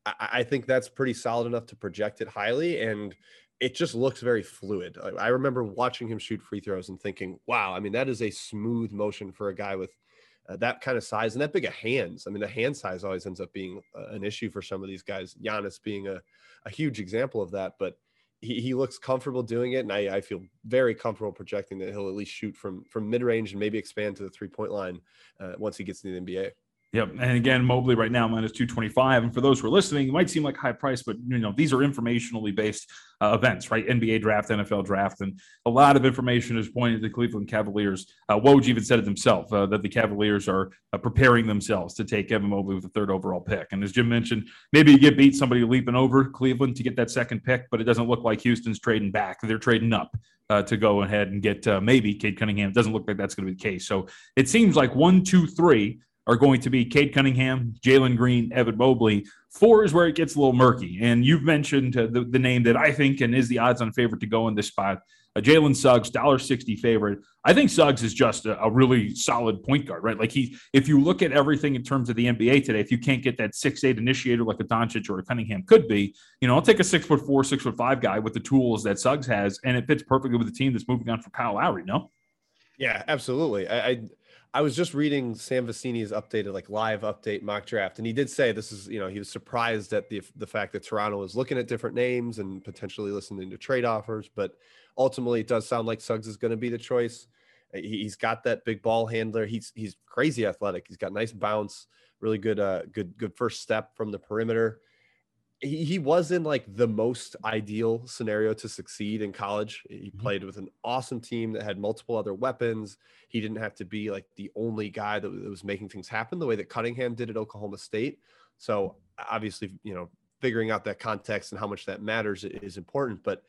I think that's pretty solid enough to project it highly. And it just looks very fluid. I remember watching him shoot free throws and thinking, wow, I mean, that is a smooth motion for a guy with that kind of size and that big of hands. I mean, the hand size always ends up being an issue for some of these guys, Giannis being a huge example of that, but he looks comfortable doing it. And I feel very comfortable projecting that he'll at least shoot from mid-range and maybe expand to the 3-point line once he gets to the NBA. Yep. And again, Mobley right now minus 225. And for those who are listening, it might seem like high price, but these are informationally based events, right? NBA draft, NFL draft, and a lot of information is pointing to the Cleveland Cavaliers. Woj even said it himself that the Cavaliers are preparing themselves to take Evan Mobley with the 3rd overall pick. And as Jim mentioned, maybe you get beat somebody leaping over Cleveland to get that 2nd pick, but it doesn't look like Houston's trading back. They're trading up to go ahead and get maybe Cade Cunningham. It doesn't look like that's going to be the case. So it seems like 1, 2, 3 are going to be Cade Cunningham, Jalen Green, Evan Mobley. 4 is where it gets a little murky. And you've mentioned the name that I think and is the odds-on favorite to go in this spot, Jalen Suggs, $1.60 favorite. I think Suggs is just a really solid point guard, right? Like, if you look at everything in terms of the NBA today, if you can't get that 6'8" initiator like a Doncic or a Cunningham could be, I'll take a 6'4", 6'5" guy with the tools that Suggs has, and it fits perfectly with the team that's moving on for Kyle Lowry, no? Yeah, absolutely. I was just reading Sam Vecini's updated, live update mock draft, and he did say this is, he was surprised at the fact that Toronto was looking at different names and potentially listening to trade offers, but ultimately it does sound like Suggs is going to be the choice. He's got that big ball handler. He's crazy athletic. He's got nice bounce, really good first step from the perimeter. he was in like the most ideal scenario to succeed in college. He played with an awesome team that had multiple other weapons. He didn't have to be like the only guy that was making things happen the way that Cunningham did at Oklahoma State. So obviously, figuring out that context and how much that matters is important. But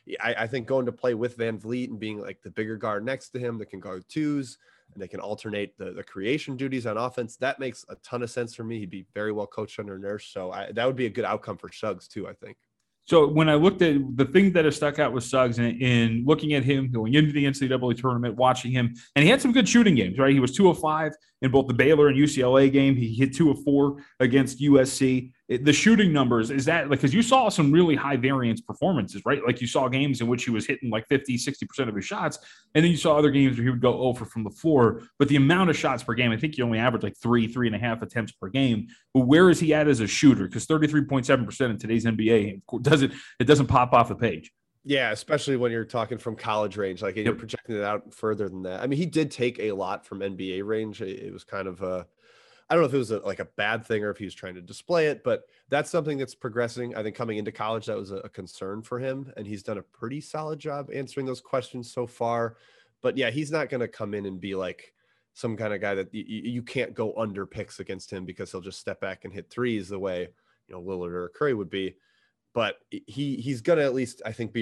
I think going to play with Van Vliet and being like the bigger guard next to him that can guard twos and they can alternate the creation duties on offense, that makes a ton of sense for me. He'd be very well coached under Nurse. So that would be a good outcome for Suggs too, I think. So when I looked at the thing that has stuck out with Suggs in looking at him going into the NCAA tournament, watching him, and he had some good shooting games, right? He was 2 of 5 in both the Baylor and UCLA game. He hit 2 of 4 against USC. The shooting numbers, is that like, because you saw some really high variance performances, right? Like you saw games in which he was hitting like 50, 60% of his shots. And then you saw other games where he would go over from the floor. But the amount of shots per game, I think he only averaged like 3.5 attempts per game. But where is he at as a shooter? Because 33.7% in today's NBA, it doesn't pop off the page. Yeah, especially when you're talking from college range, like you're projecting it out further than that. I mean, he did take a lot from NBA range. It was kind of I don't know if it was like a bad thing or if he was trying to display it, but that's something that's progressing. I think coming into college, that was a concern for him, and he's done a pretty solid job answering those questions so far. But yeah, he's not going to come in and be like some kind of guy that you can't go under picks against him because he'll just step back and hit threes the way Lillard or Curry would be. But he's going to at least, I think, be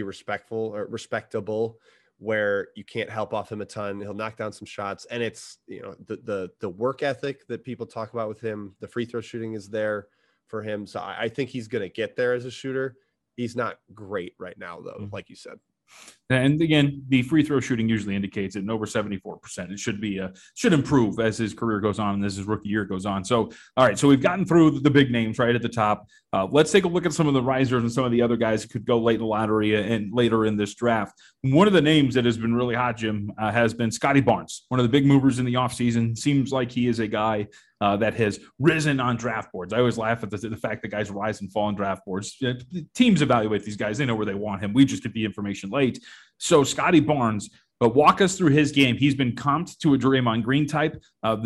respectable, where you can't help off him a ton. He'll knock down some shots, and it's the work ethic that people talk about with him. The free throw shooting is there for him, so I think he's going to get there as a shooter. He's not great right now, though, like you said. And again, the free throw shooting usually indicates it, over 74%. It should improve as his career goes on and as his rookie year goes on. So, all right, so we've gotten through the big names right at the top. Let's take a look at some of the risers and some of the other guys that could go late in the lottery and later in this draft. One of the names that has been really hot, Jim, has been Scotty Barnes, one of the big movers in the offseason. Seems like he is a guy that has risen on draft boards. I always laugh at the fact that guys rise and fall on draft boards. Teams evaluate these guys. They know where they want him. We just get the information late. So Scotty Barnes, but walk us through his game. He's been comped to a Draymond Green type.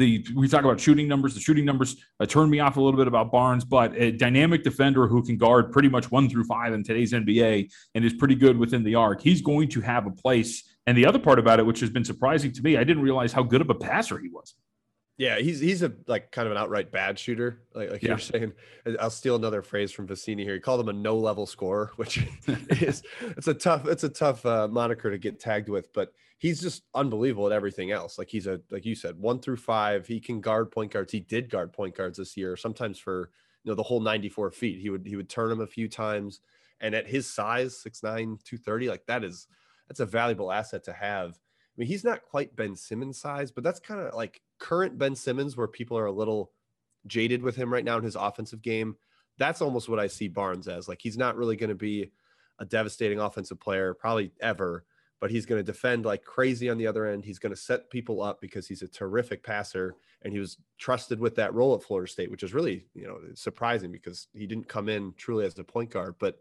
We talk about shooting numbers. The shooting numbers turned me off a little bit about Barnes, but a dynamic defender who can guard pretty much 1 through 5 in today's NBA and is pretty good within the arc. He's going to have a place. And the other part about it, which has been surprising to me, I didn't realize how good of a passer he was. Yeah, he's a like kind of an outright bad shooter. Like you're saying, I'll steal another phrase from Vicini here. He called him a no-level scorer, which it's a tough moniker to get tagged with. But he's just unbelievable at everything else. Like he's like you said, 1 through 5. He can guard point guards. He did guard point guards this year. Sometimes for the whole 94 feet. He would turn them a few times. And at his size, 6'9", 230, like that's a valuable asset to have. I mean, he's not quite Ben Simmons size, but that's kind of like current Ben Simmons, where people are a little jaded with him right now in his offensive game. That's almost what I see Barnes as. Like, he's not really going to be a devastating offensive player, probably ever, but he's going to defend like crazy on the other end. He's going to set people up because he's a terrific passer, and he was trusted with that role at Florida State, which is really, surprising because he didn't come in truly as a point guard. But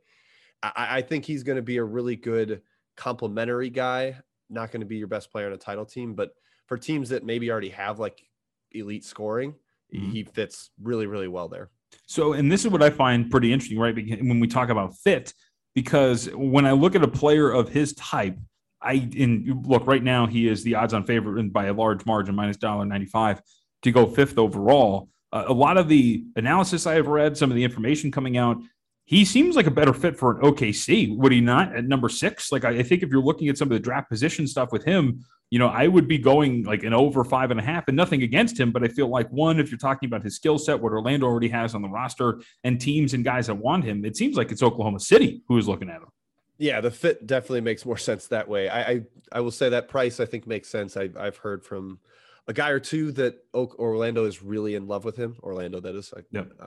I think he's going to be a really good complementary guy. Not going to be your best player on a title team, but for teams that maybe already have like elite scoring, he fits really, really well there. So, and this is what I find pretty interesting, right? When we talk about fit, because when I look at a player of his type, look, right now he is the odds-on favorite by a large margin, minus $1.95 to go 5th overall. A lot of the analysis I have read, some of the information coming out, he seems like a better fit for an OKC. Would he not at number 6? Like, I think if you're looking at some of the draft position stuff with him, I would be going like an over 5.5, and nothing against him. But I feel like, one, if you're talking about his skill set, what Orlando already has on the roster, and teams and guys that want him, it seems like it's Oklahoma City who is looking at him. Yeah, the fit definitely makes more sense that way. I will say that price, I think, makes sense. I've heard from a guy or two that Orlando is really in love with him. Orlando, that is.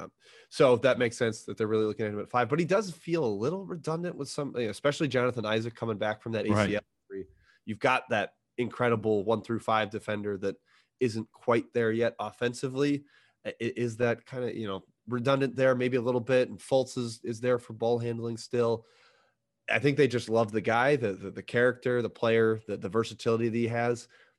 So that makes sense that they're really looking at him at 5. But he does feel a little redundant with some, especially Jonathan Isaac coming back from that ACL injury. You've got that incredible 1 through 5 defender that isn't quite there yet offensively. Is that kind of, redundant there maybe a little bit? And Fultz is there for ball handling still. I think they just love the guy, the character, the player, the versatility that he has.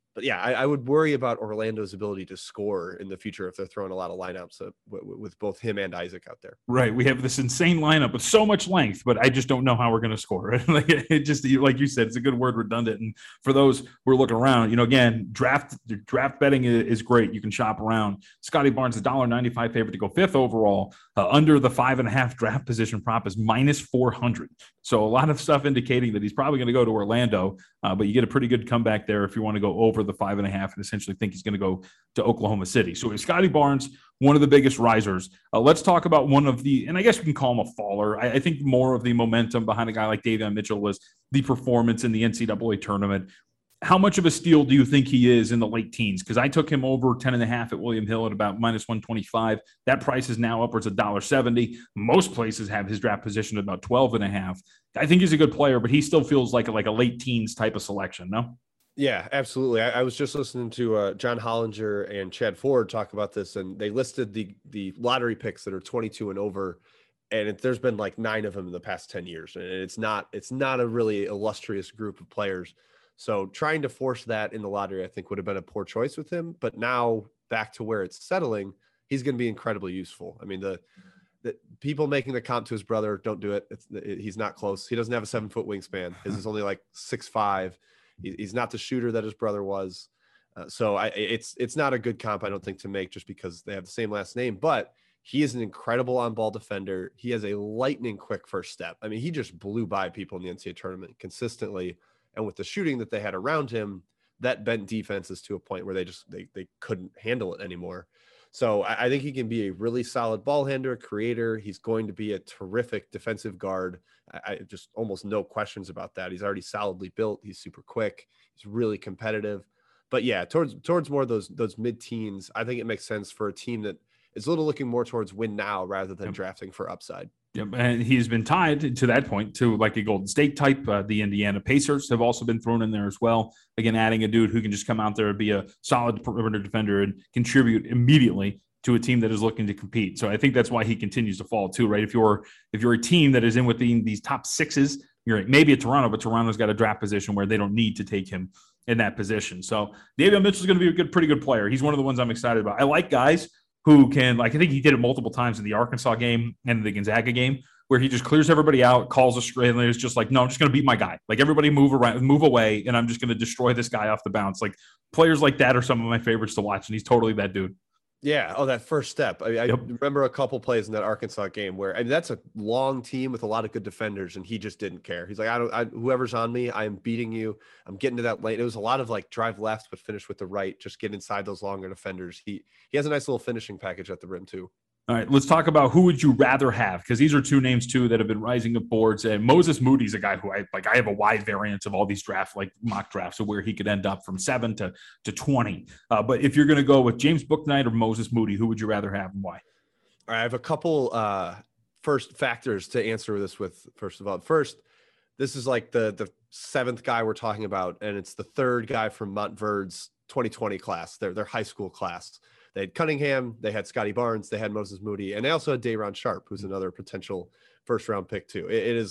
But yeah, I would worry about Orlando's ability to score in the future if they're throwing a lot of lineups with both him and Isaac out there. Right. We have this insane lineup with so much length, but I just don't know how we're going to score it. Like it just, like you said, it's a good word, redundant. And for those who are looking around, again, draft betting is great. You can shop around. Scotty Barnes, $1.95 favorite to go 5th overall. Under the 5.5 draft position prop is -400. So a lot of stuff indicating that he's probably going to go to Orlando, but you get a pretty good comeback there if you want to go over the 5.5 and essentially think he's going to go to Oklahoma City. So Scotty Barnes, one of the biggest risers. Let's talk about one of the, and I guess we can call him a faller. I think more of the momentum behind a guy like Davion Mitchell was the performance in the NCAA tournament. How much of a steal do you think he is in the late teens? Because I took him over 10.5 at William Hill at about -125. That price is now upwards of $1.70. Most places have his draft position at about 12.5. I think he's a good player, but he still feels like a late teens type of selection, no? Yeah, absolutely. I was just listening to John Hollinger and Chad Ford talk about this, and they listed the lottery picks that are 22 and over, and there's been like 9 of them in the past 10 years, and it's not a really illustrious group of players. So trying to force that in the lottery, I think, would have been a poor choice with him. But now back to where it's settling, he's going to be incredibly useful. I mean, the people making the comp to his brother, don't do it. He's not close. He doesn't have a 7-foot wingspan. His is only like 6'5". He's not the shooter that his brother was. So it's not a good comp, I don't think, to make just because they have the same last name. But he is an incredible on-ball defender. He has a lightning quick first step. I mean, he just blew by people in the NCAA tournament consistently. And with the shooting that they had around him, that bent defenses to a point where they couldn't handle it anymore. So I think he can be a really solid ball handler, creator. He's going to be a terrific defensive guard. I just almost no questions about that. He's already solidly built. He's super quick. He's really competitive. But yeah, towards more of those mid-teens, I think it makes sense for a team that is a little looking more towards win now rather than drafting for upside. Yep, and he's been tied to that point to like a Golden State type. The Indiana Pacers have also been thrown in there as well. Again, adding a dude who can just come out there and be a solid perimeter defender and contribute immediately to a team that is looking to compete. So I think that's why he continues to fall too, right? If you're a team that is in within these top 6s, you're maybe at Toronto, but Toronto's got a draft position where they don't need to take him in that position. So Davion Mitchell is going to be a pretty good player. He's one of the ones I'm excited about. I like guys who can, like, I think he did it multiple times in the Arkansas game and the Gonzaga game, where he just clears everybody out, calls a straight, and it's just like, no, I'm just going to beat my guy. Like, everybody move away, and I'm just going to destroy this guy off the bounce. Like, players like that are some of my favorites to watch, and he's totally that dude. Yeah. Oh, that first step. I remember a couple plays in that Arkansas game where, that's a long team with a lot of good defenders, and he just didn't care. He's like, whoever's on me, I am beating you. I'm getting to that lane. It was a lot of like drive left, but finish with the right. Just get inside those longer defenders. He has a nice little finishing package at the rim too. All right, let's talk about who would you rather have, because these are two names too that have been rising up boards. And Moses Moody's a guy who I have a wide variance of all these mock drafts of where he could end up from 7 to 20. But if you're going to go with James Bouknight or Moses Moody, who would you rather have and why? All right, I have a couple first factors to answer this with. First of all, this is like the 7th guy we're talking about, and it's the 3rd guy from Montverde's 2020 class, their high school class. They had Cunningham, they had Scotty Barnes, they had Moses Moody, and they also had Day'Ron Sharpe, who's another potential first-round pick too.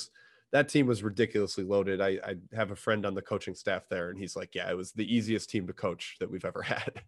That team was ridiculously loaded. I have a friend on the coaching staff there, and he's like, yeah, it was the easiest team to coach that we've ever had.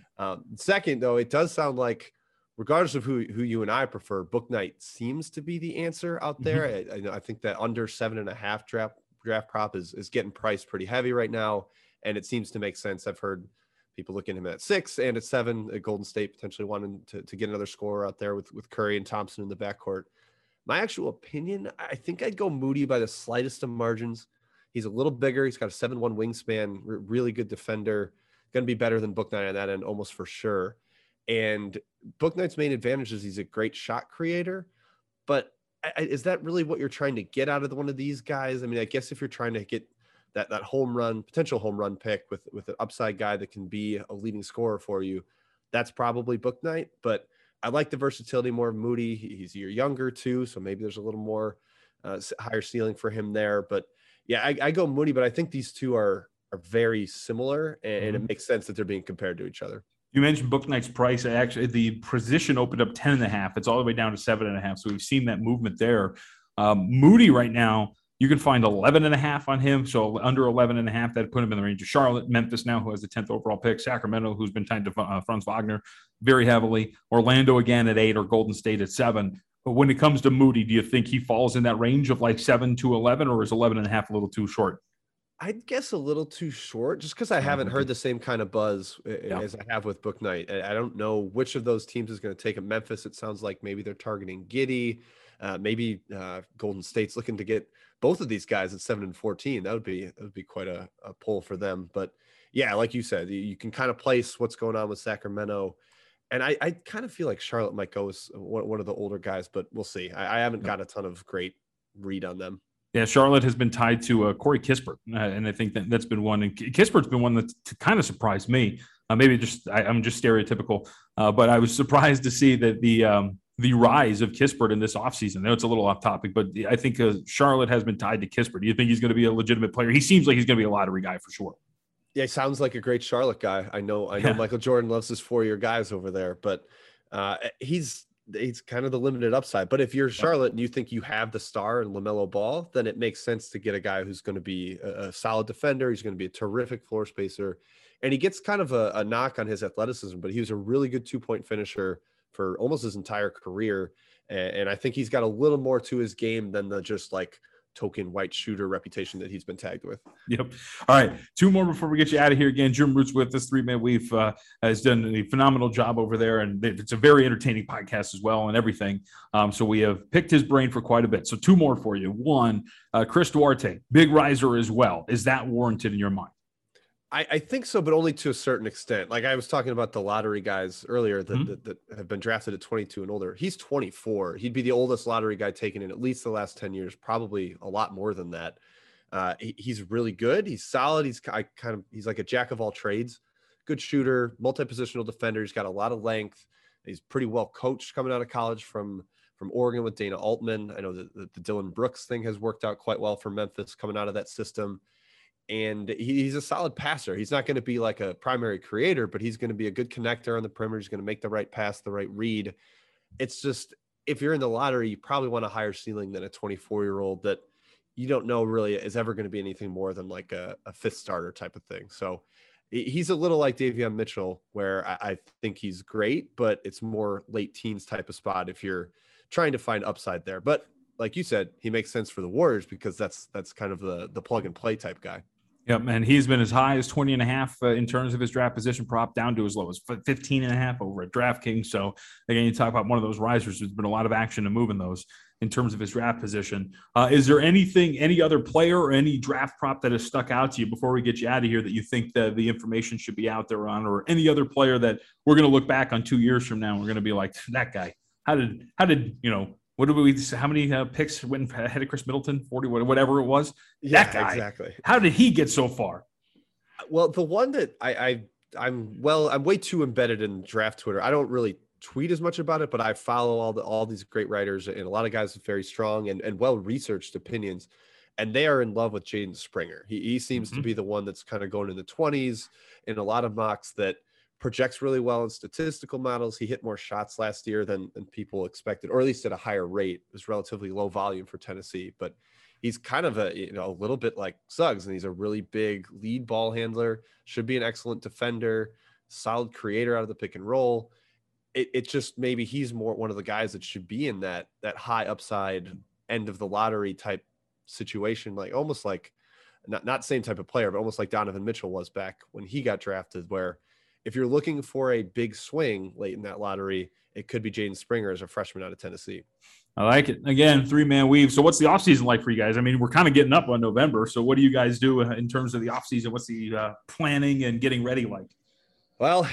Second, though, it does sound like, regardless of who you and I prefer, Bouknight seems to be the answer out there. Mm-hmm. I think that under 7.5 draft prop is getting priced pretty heavy right now, and it seems to make sense. I've heard people looking at him at 6 and at 7 at Golden State, potentially wanting to get another scorer out there with Curry and Thompson in the backcourt. My actual opinion, I think I'd go Moody by the slightest of margins. He's a little bigger. He's got a 7'1" wingspan, really good defender, going to be better than Bouknight on that end, almost for sure. And Bouknight's main advantage is he's a great shot creator, but is that really what you're trying to get out of one of these guys? I mean, I guess if you're trying to get that potential home run pick with an upside guy that can be a leading scorer for you, that's probably Bouknight. But I like the versatility more of Moody. He's a year younger too, so maybe there's a little more higher ceiling for him there. But yeah, I go Moody, but I think these two are very similar, and it makes sense that they're being compared to each other. You mentioned Bouknight's price. Actually, the position opened up 10.5. It's all the way down to 7.5. So we've seen that movement there. Moody right now, You can find 11.5 on him. So under 11.5, that put him in the range of Charlotte, Memphis now, who has the 10th overall pick, Sacramento, who's been tied to Franz Wagner very heavily, Orlando again at 8, or Golden State at 7. But when it comes to Moody, do you think he falls in that range of like 7 to 11, or is 11.5 a little too short? I'd guess a little too short, just because I haven't heard the same kind of buzz as I have with Bouknight. I don't know which of those teams is going to take him. Memphis, it sounds like maybe they're targeting Giddey. Maybe Golden State's looking to get both of these guys at 7 and 14. That would be quite a pull for them. But yeah, like you said, you can kind of place what's going on with Sacramento. And I kind of feel like Charlotte might go as one of the older guys, but we'll see. I haven't got a ton of great read on them. Yeah, Charlotte has been tied to Corey Kispert, and I think that's been one. And Kispert's been one that kind of surprised me. Maybe I'm just stereotypical, but I was surprised to see that the rise of Kispert in this offseason. I know it's a little off topic, but I think Charlotte has been tied to Kispert. Do you think he's going to be a legitimate player? He seems like he's going to be a lottery guy for sure. Yeah, he sounds like a great Charlotte guy. I know Michael Jordan loves his 4-year guys over there, but he's kind of the limited upside. But if you're Charlotte and you think you have the star in LaMelo Ball, then it makes sense to get a guy who's going to be a solid defender. He's going to be a terrific floor spacer. And he gets kind of a knock on his athleticism, but he was a really good 2-point finisher for almost his entire career. And I think he's got a little more to his game than the just like token white shooter reputation that he's been tagged with. Yep. All right. 2 more before we get you out of here. Again, Jim Root's with us. 3-Man Weave has done a phenomenal job over there, and it's a very entertaining podcast as well and everything. So we have picked his brain for quite a bit. So 2 more for you. 1, Chris Duarte, big riser as well. Is that warranted in your mind? I think so, but only to a certain extent. Like I was talking about the lottery guys earlier that have been drafted at 22 and older. He's 24. He'd be the oldest lottery guy taken in at least the last 10 years, probably a lot more than that. He's really good. He's solid. He's like a jack of all trades, good shooter, multi-positional defender. He's got a lot of length. He's pretty well coached coming out of college from Oregon with Dana Altman. I know that the Dylan Brooks thing has worked out quite well for Memphis coming out of that system. And he's a solid passer. He's not going to be like a primary creator, but he's going to be a good connector on the perimeter. He's going to make the right pass, the right read. It's just, if you're in the lottery, you probably want a higher ceiling than a 24-year-old that you don't know really is ever going to be anything more than like a fifth starter type of thing. So he's a little like Davion Mitchell, where I think he's great, but it's more late teens type of spot if you're trying to find upside there. But like you said, he makes sense for the Warriors because that's kind of the plug and play type guy. Yep, and he's been as high as 20.5 in terms of his draft position prop, down to as low as 15.5 over at DraftKings. So again, you talk about one of those risers. There's been a lot of action to move in those in terms of his draft position. Is there any other player or any draft prop that has stuck out to you before we get you out of here that you think that the information should be out there on, or any other player that we're going to look back on 2 years from now and we're going to be like, that guy, how did what did we? How many picks went ahead of Chris Middleton? 40, whatever it was. Yeah, that guy, exactly. How did he get so far? Well, the one that I'm way too embedded in draft Twitter. I don't really tweet as much about it, but I follow all these great writers and a lot of guys with very strong and well researched opinions, and they are in love with Jaden Springer. He seems to be the one that's kind of going in the 20s in a lot of mocks that projects really well in statistical models. He hit more shots last year than people expected, or at least at a higher rate. It was relatively low volume for Tennessee, but he's kind of a little bit like Suggs, and he's a really big lead ball handler, should be an excellent defender, solid creator out of the pick and roll. It just, maybe he's more one of the guys that should be in that high upside end of the lottery type situation, like almost like not same type of player, but almost like Donovan Mitchell was back when he got drafted, where if you're looking for a big swing late in that lottery, it could be Jaden Springer as a freshman out of Tennessee. I like it. Again, 3-man weave. So what's the offseason like for you guys? I mean, we're kind of getting up on November. So what do you guys do in terms of the offseason? What's the planning and getting ready like? Well,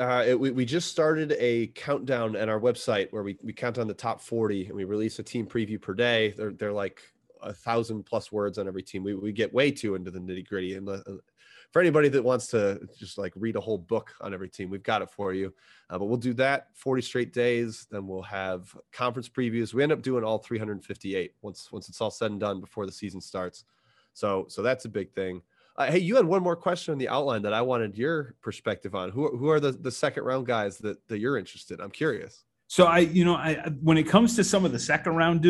we just started a countdown at our website where we count on the top 40 and we release a team preview per day. They're like 1,000+ words on every team. We get way too into the nitty gritty, and for anybody that wants to just like read a whole book on every team, we've got it for you. But we'll do that 40 straight days. Then we'll have conference previews. We end up doing all 358 once it's all said and done before the season starts. So that's a big thing. Hey, you had one more question on the outline that I wanted your perspective on. Who are the second round guys that you're interested in? I'm curious. So I when it comes to some of the second round dudes,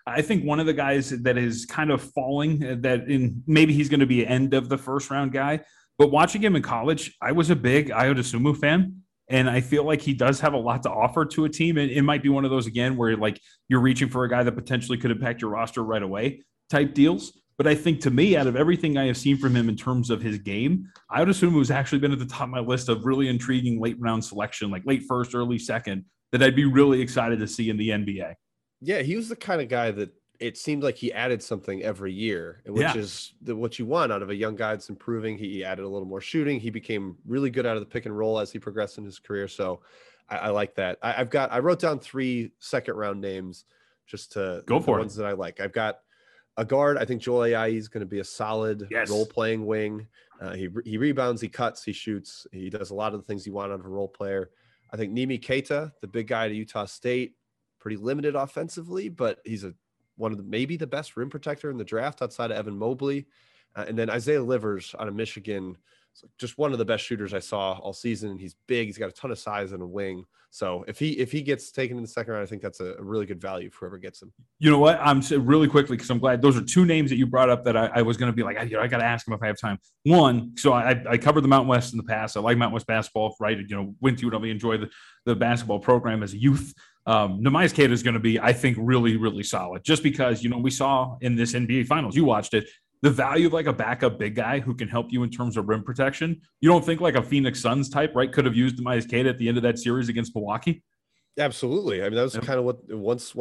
I think one of the guys that is kind of falling, that in maybe he's going to be an end of the first round guy, but watching him in college, I was a big Ayo Dosunmu fan. And I feel like he does have a lot to offer to a team. And it might be one of those, again, where like you're reaching for a guy that potentially could impact your roster right away type deals. But I think, to me, out of everything I have seen from him in terms of his game, I would assume has actually been at the top of my list of really intriguing late round selection, like late first, early second, that I'd be really excited to see in the NBA. Yeah, he was the kind of guy that it seemed like he added something every year, which is what you want out of a young guy that's improving. He added a little more shooting. He became really good out of the pick and roll as he progressed in his career. So I like that. I wrote down 3 second round names just to go for the ones that I like. I've got a guard. I think Joel Ayayi is going to be a solid role playing wing. He rebounds, he cuts, he shoots. He does a lot of the things you want out of a role player. I think Nimi Keita, the big guy to Utah State, pretty limited offensively, but he's one of maybe the best rim protector in the draft outside of Evan Mobley. And then Isaiah Livers out of Michigan, just one of the best shooters I saw all season. He's big. He's got a ton of size and a wing. So if he gets taken in the second round, I think that's a really good value for whoever gets him. You know what? I'm really quickly, because I'm glad those are 2 names that you brought up that I was going to be like, I got to ask him if I have time. One, so I covered the Mountain West in the past. I like Mountain West basketball, right? Went to UW, enjoy the basketball program as a youth. Neemias Queta is going to be, I think, really, really solid, just because, we saw in this NBA Finals, you watched it, the value of like a backup big guy who can help you in terms of rim protection. You don't think like a Phoenix Suns type, right, could have used Neemias Queta at the end of that series against Milwaukee? Absolutely. I mean, that was kind of what once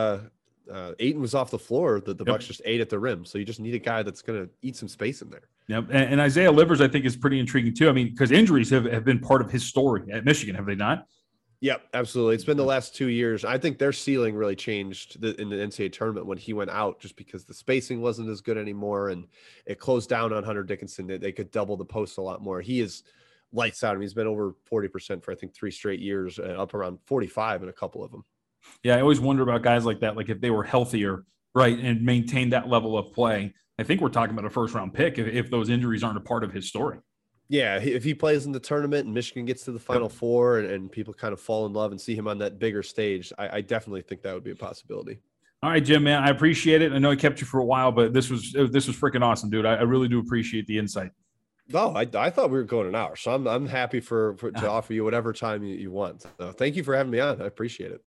Ayton was off the floor, the Bucks just ate at the rim. So you just need a guy that's going to eat some space in there. Yep. And Isaiah Livers, I think, is pretty intriguing too. I mean, because injuries have been part of his story at Michigan, have they not? Yep, absolutely. It's been the last 2 years. I think their ceiling really changed in the NCAA tournament when he went out, just because the spacing wasn't as good anymore, and it closed down on Hunter Dickinson. They could double the post a lot more. He is lights out. I mean, he's been over 40% for, I think, 3 straight years, up around 45 in a couple of them. Yeah, I always wonder about guys like that, like if they were healthier, right, and maintained that level of play. I think we're talking about a first-round pick if those injuries aren't a part of his story. Yeah, if he plays in the tournament and Michigan gets to the Final Four and people kind of fall in love and see him on that bigger stage, I definitely think that would be a possibility. All right, Jim, man, I appreciate it. I know I kept you for a while, but this was freaking awesome, dude. I really do appreciate the insight. No, I thought we were going an hour, so I'm happy to offer you whatever time you want. So thank you for having me on. I appreciate it.